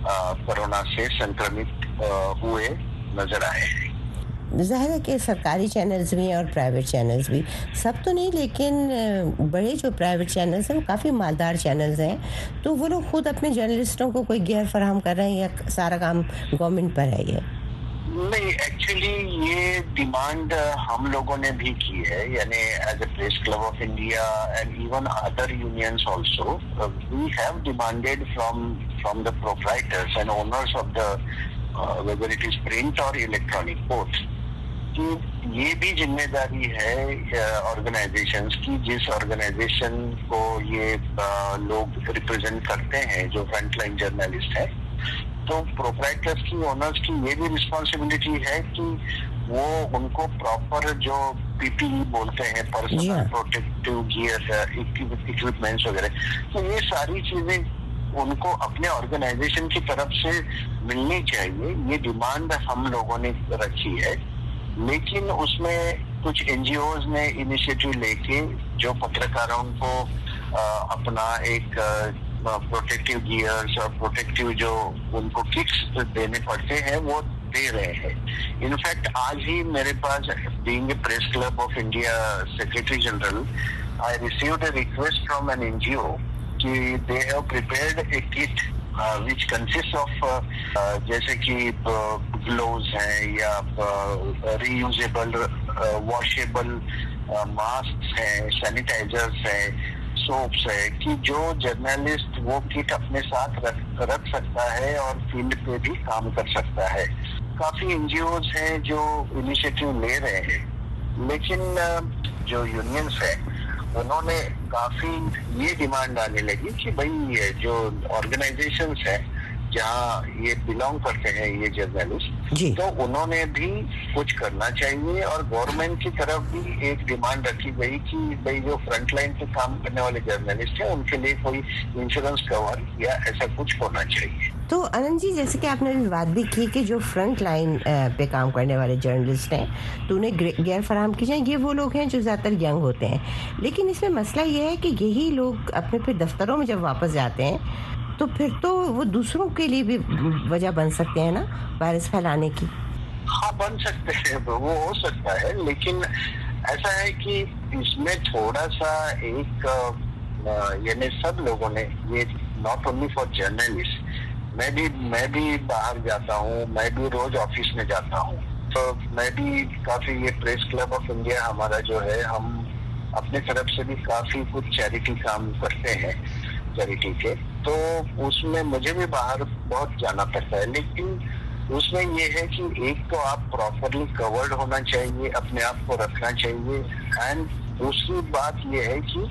कोरोना से संक्रमित हुए नजर आए हैं। ज़ाहिर है कि सरकारी चैनल्स भी हैं और प्राइवेट चैनल्स भी, सब तो नहीं, लेकिन बड़े जो प्राइवेट चैनल्स हैं वो काफ़ी मालदार चैनल्स हैं। तो वो लोग खुद अपने जर्नलिस्टों को कोई गियर फराहम कर रहे हैं या सारा काम गवर्नमेंट पर है? ये नहीं, एक्चुअली ये डिमांड हम लोगों ने भी की है, यानी as a press club of India and even other unions also we have demanded from from the proprietors and owners of the whether it is print और इलेक्ट्रॉनिक बोथ कि ये भी जिम्मेदारी है ऑर्गेनाइजेशंस की, जिस ऑर्गेनाइजेशन को ये लोग रिप्रेजेंट करते हैं जो फ्रंटलाइन जर्नलिस्ट है। तो प्रोप्राइटर्स की, ओनर्स की ये भी रिस्पॉन्सिबिलिटी है कि वो उनको प्रॉपर जो पीपीई बोलते हैं, पर्सनल प्रोटेक्टिव गियर, इक्विपमेंट्स वगैरह, तो ये सारी चीजें उनको अपने ऑर्गेनाइजेशन की तरफ से मिलनी चाहिए। ये डिमांड हम लोगों ने रखी है, लेकिन उसमें कुछ एनजीओज ने इनिशिएटिव लेके जो पत्रकारों को आ, अपना एक प्रोटेक्टिव गियर्स और प्रोटेक्टिव जो उनको किट्स देने पड़ते हैं वो दे रहे हैं। इनफैक्ट आज ही मेरे पास being a press club of India secretary general, I received a request from an NGO कि they have prepared a kit which consist of जैसे कि ग्लोव्स हैं या रीयूजेबल वॉशेबल मास्क हैं, सैनिटाइजर्स हैं, सोप्स है, कि जो जर्नलिस्ट वो किट अपने साथ रख, रख सकता है और फील्ड पे भी काम कर सकता है। काफी एनजीओज हैं जो इनिशिएटिव ले रहे हैं, लेकिन जो यूनियंस है उन्होंने काफी ये डिमांड आने लगी कि भाई ये जो ऑर्गेनाइजेशंस है जहाँ ये बिलोंग करते हैं ये जर्नलिस्ट, तो उन्होंने भी कुछ करना चाहिए। और गवर्नमेंट की तरफ भी एक डिमांड रखी गई कि भाई जो फ्रंट लाइन पे काम करने वाले जर्नलिस्ट हैं उनके लिए कोई इंश्योरेंस कवर या ऐसा कुछ होना चाहिए। तो अनंत जी, जैसे कि आपने भी बात भी की कि जो फ्रंट लाइन पे काम करने वाले जर्नलिस्ट हैं तो उन्हें गियर फराहम की जाए, ये वो लोग हैं जो ज़्यादातर यंग होते हैं, लेकिन इसमें मसला ये है कि यही लोग अपने फिर दफ्तरों में जब वापस जाते हैं तो फिर तो वो दूसरों के लिए भी वजह बन सकते हैं ना वायरस फैलाने की। हाँ, बन सकते हैं, वो हो सकता है, लेकिन ऐसा है कि इसमें थोड़ा सा एक यानी सब लोगों ने ये नॉट ओनली फॉर जर्नलिस्ट, मैं भी मैं भी बाहर जाता हूँ, मैं भी रोज ऑफिस में जाता हूँ, तो मैं भी काफी ये प्रेस क्लब ऑफ इंडिया हमारा जो है, हम अपने तरफ से भी काफी कुछ चैरिटी काम करते हैं चैरिटी के, तो उसमें मुझे भी बाहर बहुत जाना पड़ता है। लेकिन उसमें ये है कि एक तो आप प्रॉपरली कवर्ड होना चाहिए, अपने आप को रखना चाहिए, एंड दूसरी बात ये है कि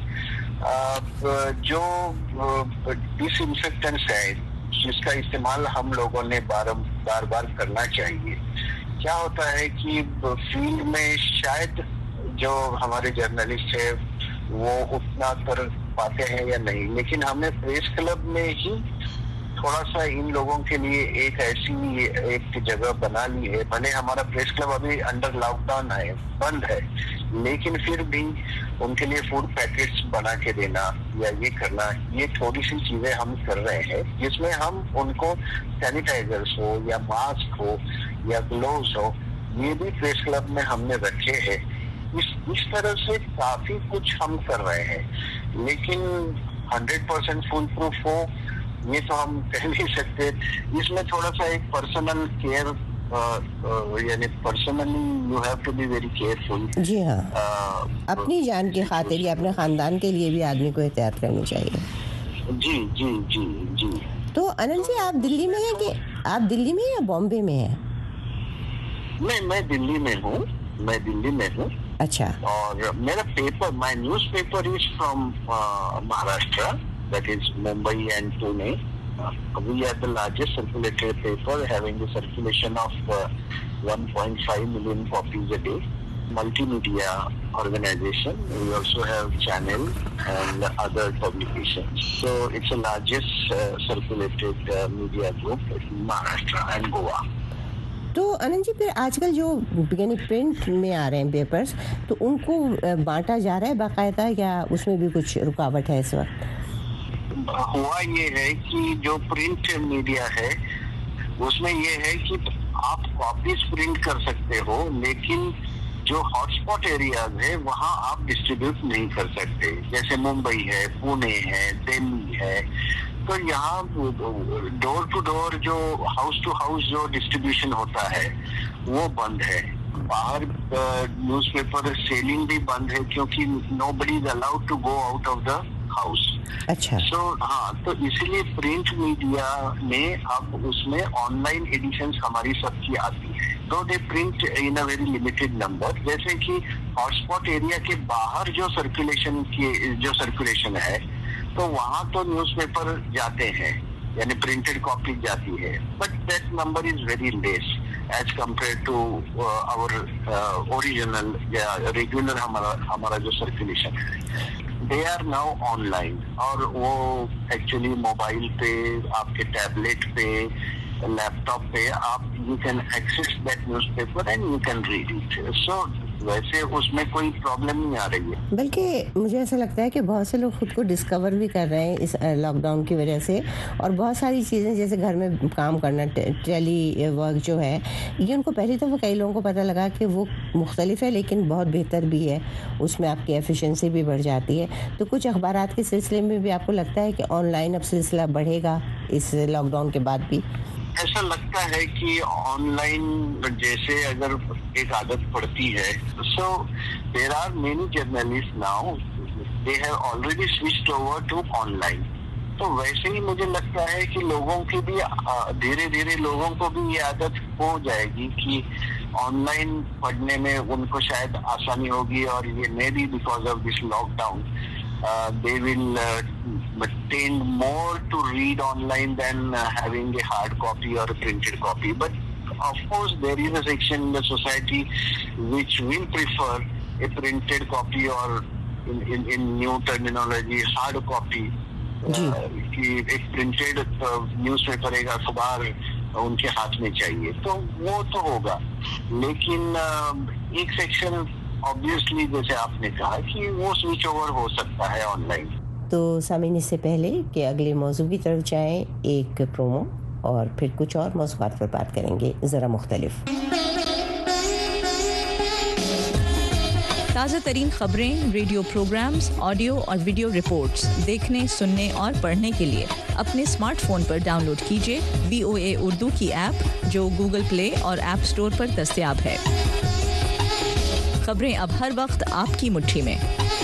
जो डिसइंफेक्टेंट्स है जिसका इस्तेमाल हम लोगों ने बार बार बार करना चाहिए। क्या होता है कि फील्ड में शायद जो हमारे जर्नलिस्ट है वो उतना कर पाते हैं या नहीं, लेकिन हमने प्रेस क्लब में ही थोड़ा सा इन लोगों के लिए एक ऐसी एक जगह बना ली है। भले हमारा प्रेस क्लब अभी अंडर लॉकडाउन है, बंद है, लेकिन फिर भी उनके लिए फूड पैकेट्स बना के देना या ये करना, ये थोड़ी सी चीजें हम कर रहे हैं, जिसमें हम उनको सैनिटाइजर्स हो या मास्क हो या ग्लोव्स हो, ये भी प्रेस क्लब में हमने रखे हैं। इस इस तरह से काफी कुछ हम कर रहे हैं, लेकिन हंड्रेड परसेंट फुल प्रूफ हो ये तो हम कह नहीं सकते। इसमें थोड़ा सा एक पर्सनल केयर, यानी personally you have to be very careful. जी हाँ, uh, अपनी जान की खातिर या अपने खानदान के लिए भी आदमी को एहतियात करनी चाहिए। जी जी जी जी। तो अनंत जी, आप दिल्ली में हैं कि आप दिल्ली में या बॉम्बे में हैं? मैं मैं दिल्ली में हूँ, मैं दिल्ली में हूँ। अच्छा। और मेरा paper, my newspaper is from Maharashtra, that is Mumbai and Pune. We are the largest circulated paper, having a circulation of uh, one point five million copies a day. Multimedia organization. We also have channel and other publications. So it's the largest uh, circulated uh, media group in Maharashtra and Goa. तो अनंत जी, फिर आजकल जो यानी print में आ रहे हैं papers, तो उनको बांटा जा रहा है बाकायदा या उसमें भी कुछ रुकावट है इस वक्त? हुआ ये है कि जो प्रिंट मीडिया है उसमें ये है कि आप कॉपीज प्रिंट कर सकते हो, लेकिन जो हॉटस्पॉट एरियाज है वहाँ आप डिस्ट्रीब्यूट नहीं कर सकते। जैसे मुंबई है, पुणे है, दिल्ली है, तो यहाँ डोर टू डोर जो हाउस टू हाउस जो डिस्ट्रीब्यूशन होता है वो बंद है। बाहर न्यूज़पेपर सेलिंग भी बंद है क्योंकि nobody is allowed to go out of the house. अच्छा। सो so, हाँ, तो इसीलिए प्रिंट मीडिया में अब उसमें ऑनलाइन एडिशंस हमारी सबकी आती है, तो they print in a very limited number. जैसे कि हॉटस्पॉट एरिया के बाहर जो सर्कुलेशन की जो सर्कुलेशन है, तो वहाँ तो न्यूज़पेपर जाते हैं, यानी प्रिंटेड कॉपी जाती है, but that number is very less. As compare to our original या रेगुलर हमारा हमारा जो सर्कुलेशन है, दे आर नाउ ऑनलाइन। और वो एक्चुअली मोबाइल पे, आपके टैबलेट पे, लैपटॉप पे आप you can access that newspaper and you can read it. So वैसे उसमें कोई प्रॉब्लम नहीं आ रही है। बल्कि मुझे ऐसा लगता है कि बहुत से लोग खुद को डिस्कवर भी कर रहे हैं इस लॉकडाउन की वजह से, और बहुत सारी चीज़ें जैसे घर में काम करना, टेली वर्क जो है, ये उनको पहली दफ़ा कई लोगों को पता लगा कि वो मुख्तलिफ है लेकिन बहुत बेहतर भी है, उसमें आपकी एफिशिएंसी भी बढ़ जाती है। तो कुछ अखबारात के सिलसिले में भी आपको लगता है कि ऑनलाइन अब सिलसिला बढ़ेगा इस लॉकडाउन के बाद भी? ऐसा लगता है कि ऑनलाइन जैसे अगर एक आदत पड़ती है, so there are many journalist now they have already switched over to online. तो वैसे ही मुझे लगता है कि लोगों की भी धीरे धीरे लोगों को भी ये आदत हो जाएगी कि ऑनलाइन पढ़ने में उनको शायद आसानी होगी, और ये maybe because of this lockdown they will uh, tend more to read online than uh, having a hard copy or a printed copy. But of course there is a section in the society which will prefer a printed copy, or in, in, in new terminology hard copy, कि एक printed newspaper, एक अखबार उनके हाथ में चाहिए। तो वो तो होगा, लेकिन uh, एक सेक्शन ऑब्वियसली जैसे आपने कहा कि वो स्विच ओवर हो सकता है ऑनलाइन। तो सामीन, इससे पहले कि अगले मौजू की तरफ जाएं, एक प्रोमो और फिर कुछ और मौज़ूआत पर बात करेंगे ज़रा मुख्तलिफ। ताज़ा तरीन खबरें, रेडियो प्रोग्राम्स, ऑडियो और वीडियो रिपोर्ट्स देखने, सुनने और पढ़ने के लिए अपने स्मार्टफोन पर डाउनलोड कीजिए वी ओ ए उर्दू की ऐप, जो गूगल प्ले और ऐप स्टोर पर दस्तयाब है। खबरें अब हर वक्त आपकी मुट्ठी में।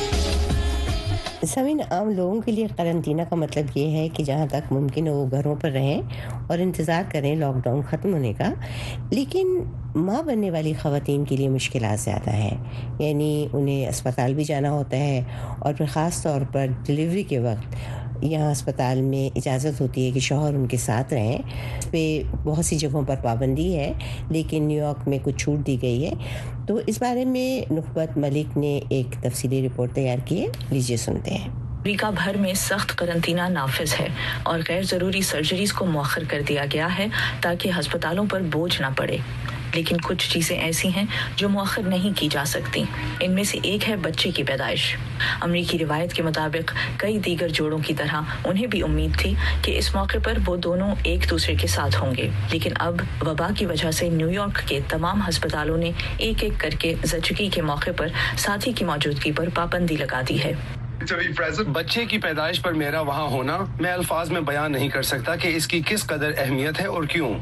समीन, आम लोगों के लिए करंतना का मतलब ये है कि जहाँ तक मुमकिन हो वो घरों पर रहें और इंतज़ार करें लॉकडाउन ख़त्म होने का। लेकिन माँ बनने वाली ख़वातीन के लिए मुश्किलात ज़्यादा हैं, यानी उन्हें अस्पताल भी जाना होता है, और फिर ख़ास तौर पर डिलीवरी के वक्त यहाँ अस्पताल में इजाज़त होती है कि शौहर उनके साथ रहें। पे बहुत सी जगहों पर पाबंदी है, लेकिन न्यूयॉर्क में कुछ छूट दी गई है। तो इस बारे में नुकबत मलिक ने एक तफसीली रिपोर्ट तैयार की है, लीजिए सुनते हैं। अमेरिका भर में सख्त करंतना नाफिज है और गैर ज़रूरी सर्जरीज को मौखर कर दिया गया है ताकि अस्पतालों पर बोझ ना पड़े। लेकिन कुछ चीज़ें ऐसी हैं जो मौखर नहीं की जा सकती। इनमें से एक है बच्चे की पैदाइश। अमरीकी रिवायत के मुताबिक कई दीगर जोड़ों की तरह उन्हें भी उम्मीद थी कि इस मौके पर वो दोनों एक दूसरे के साथ होंगे, लेकिन अब वबा की वजह से न्यूयॉर्क के तमाम अस्पतालों ने एक एक करके ज़चगी के मौके पर साथी की मौजूदगी पर पाबंदी लगा दी है। बच्चे की पैदाइश पर मेरा वहाँ होना मैं अल्फाज में बयान नहीं कर सकता कि इसकी किस कदर अहमियत है और क्यों।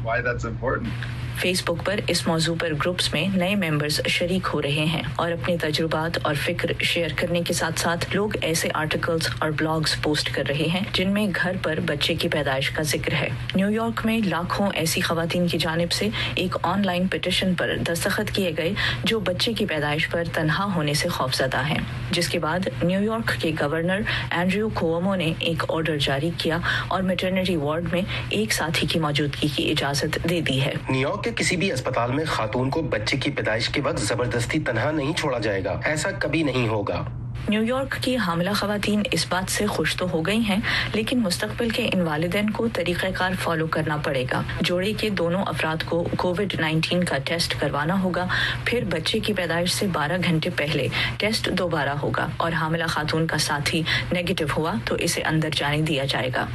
फेसबुक पर इस मौजू पर ग्रुप्स में नए मेंबर्स शरीक हो रहे हैं और अपने तजुर्बात और फिक्र शेयर करने के साथ साथ लोग ऐसे आर्टिकल्स और ब्लॉग्स पोस्ट कर रहे हैं जिनमें घर पर बच्चे की पैदाइश का जिक्र है। न्यूयॉर्क में लाखों ऐसी खवातीन की जानिब से एक ऑनलाइन पिटिशन पर दस्तखत किए गए जो बच्चे की पैदाइश पर तन्हा होने से खौफजदा हैं, जिसके बाद न्यूयॉर्क के गवर्नर एंड्रयू कुओमो ने एक ऑर्डर जारी किया और मैटरनिटी वार्ड में एक साथी की मौजूदगी की इजाजत दे दी है। न्यूयॉर्क के किसी भी अस्पताल में खातून को बच्चे की पैदाइश के वक्त जबरदस्ती तन्हा नहीं छोड़ा जाएगा, ऐसा कभी नहीं होगा। न्यूयॉर्क की हामिला खवातीन इस बात से खुश तो हो गई हैं, लेकिन मुस्तकबिल के इन वालिदैन को तरीक़ाकार फॉलो करना पड़ेगा। जोड़े के दोनों अफराद को कोविड नाइन्टीन का टेस्ट करवाना होगा, फिर बच्चे की पैदाइश से बारह घंटे पहले टेस्ट दोबारा होगा और हामिला खातून का साथी नेगेटिव हुआ तो इसे अंदर जाने दिया जाएगा।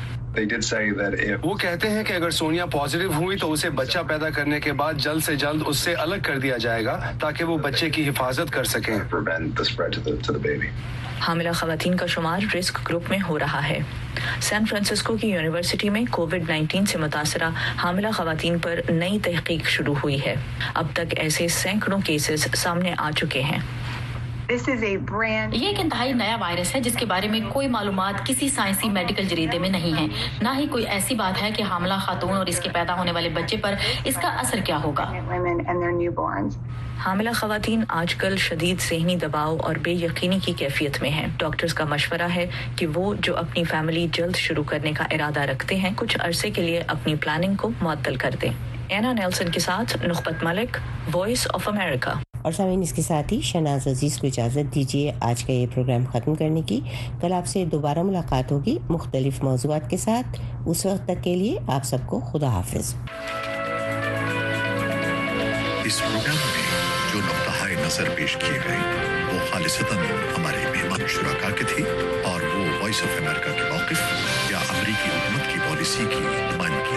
वो कहते हैं कि अगर सोनिया पॉजिटिव हुई तो उसे बच्चा पैदा करने के बाद जल्द से जल्द उससे अलग कर दिया जाएगा ताकि वो बच्चे की हिफाजत कर सकें। हामिला खवातीन का शुमार रिस्क ग्रुप में हो रहा है। सैन फ्रांसिस्को की यूनिवर्सिटी में कोविड नाइन्टीन से मुतासरा हामिला खवातीन पर नई तहकीक शुरू हुई है। अब तक ऐसे सैकड़ों केसेस सामने आ चुके हैं। ये एक इंतहाई नया वायरस है जिसके बारे में कोई मालूमात किसी साइंसी मेडिकल जरीदे में नहीं है। ना ही कोई ऐसी बात है कि हामिला खातून और इसके पैदा होने वाले बच्चे पर इसका असर क्या होगा। हामिला खवातीन आजकल शदीद ज़हनी दबाव और बेयकीनी की कैफियत में हैं। डॉक्टर्स का मशवरा है कि वो जो अपनी फैमिली जल्द शुरू करने का इरादा रखते हैं कुछ अरसे के लिए अपनी प्लानिंग को मुअत्तल कर दें। एना नेल्सन के साथ Nukhbat Malik, voice of America. और सामीन, इसके साथ ही शहनाज अजीज को इजाज़त दीजिए आज का ये प्रोग्राम ख़त्म करने की। कल आपसे दोबारा मुलाकात होगी मुख्तलिफ मौज़ूआत के साथ। उस वक्त तक के लिए आप सबको खुदा हाफिज। इस प्रोग्राम में जो नुक्ता-ए नज़र पेश किए गए वो खालिसतन हमारे मेहमान शुराका के थे और वो वॉइस ऑफ अमेरिका के मौक़िफ़ या अमरीकी हुकूमत की पॉलिसी की नुमाइंदगी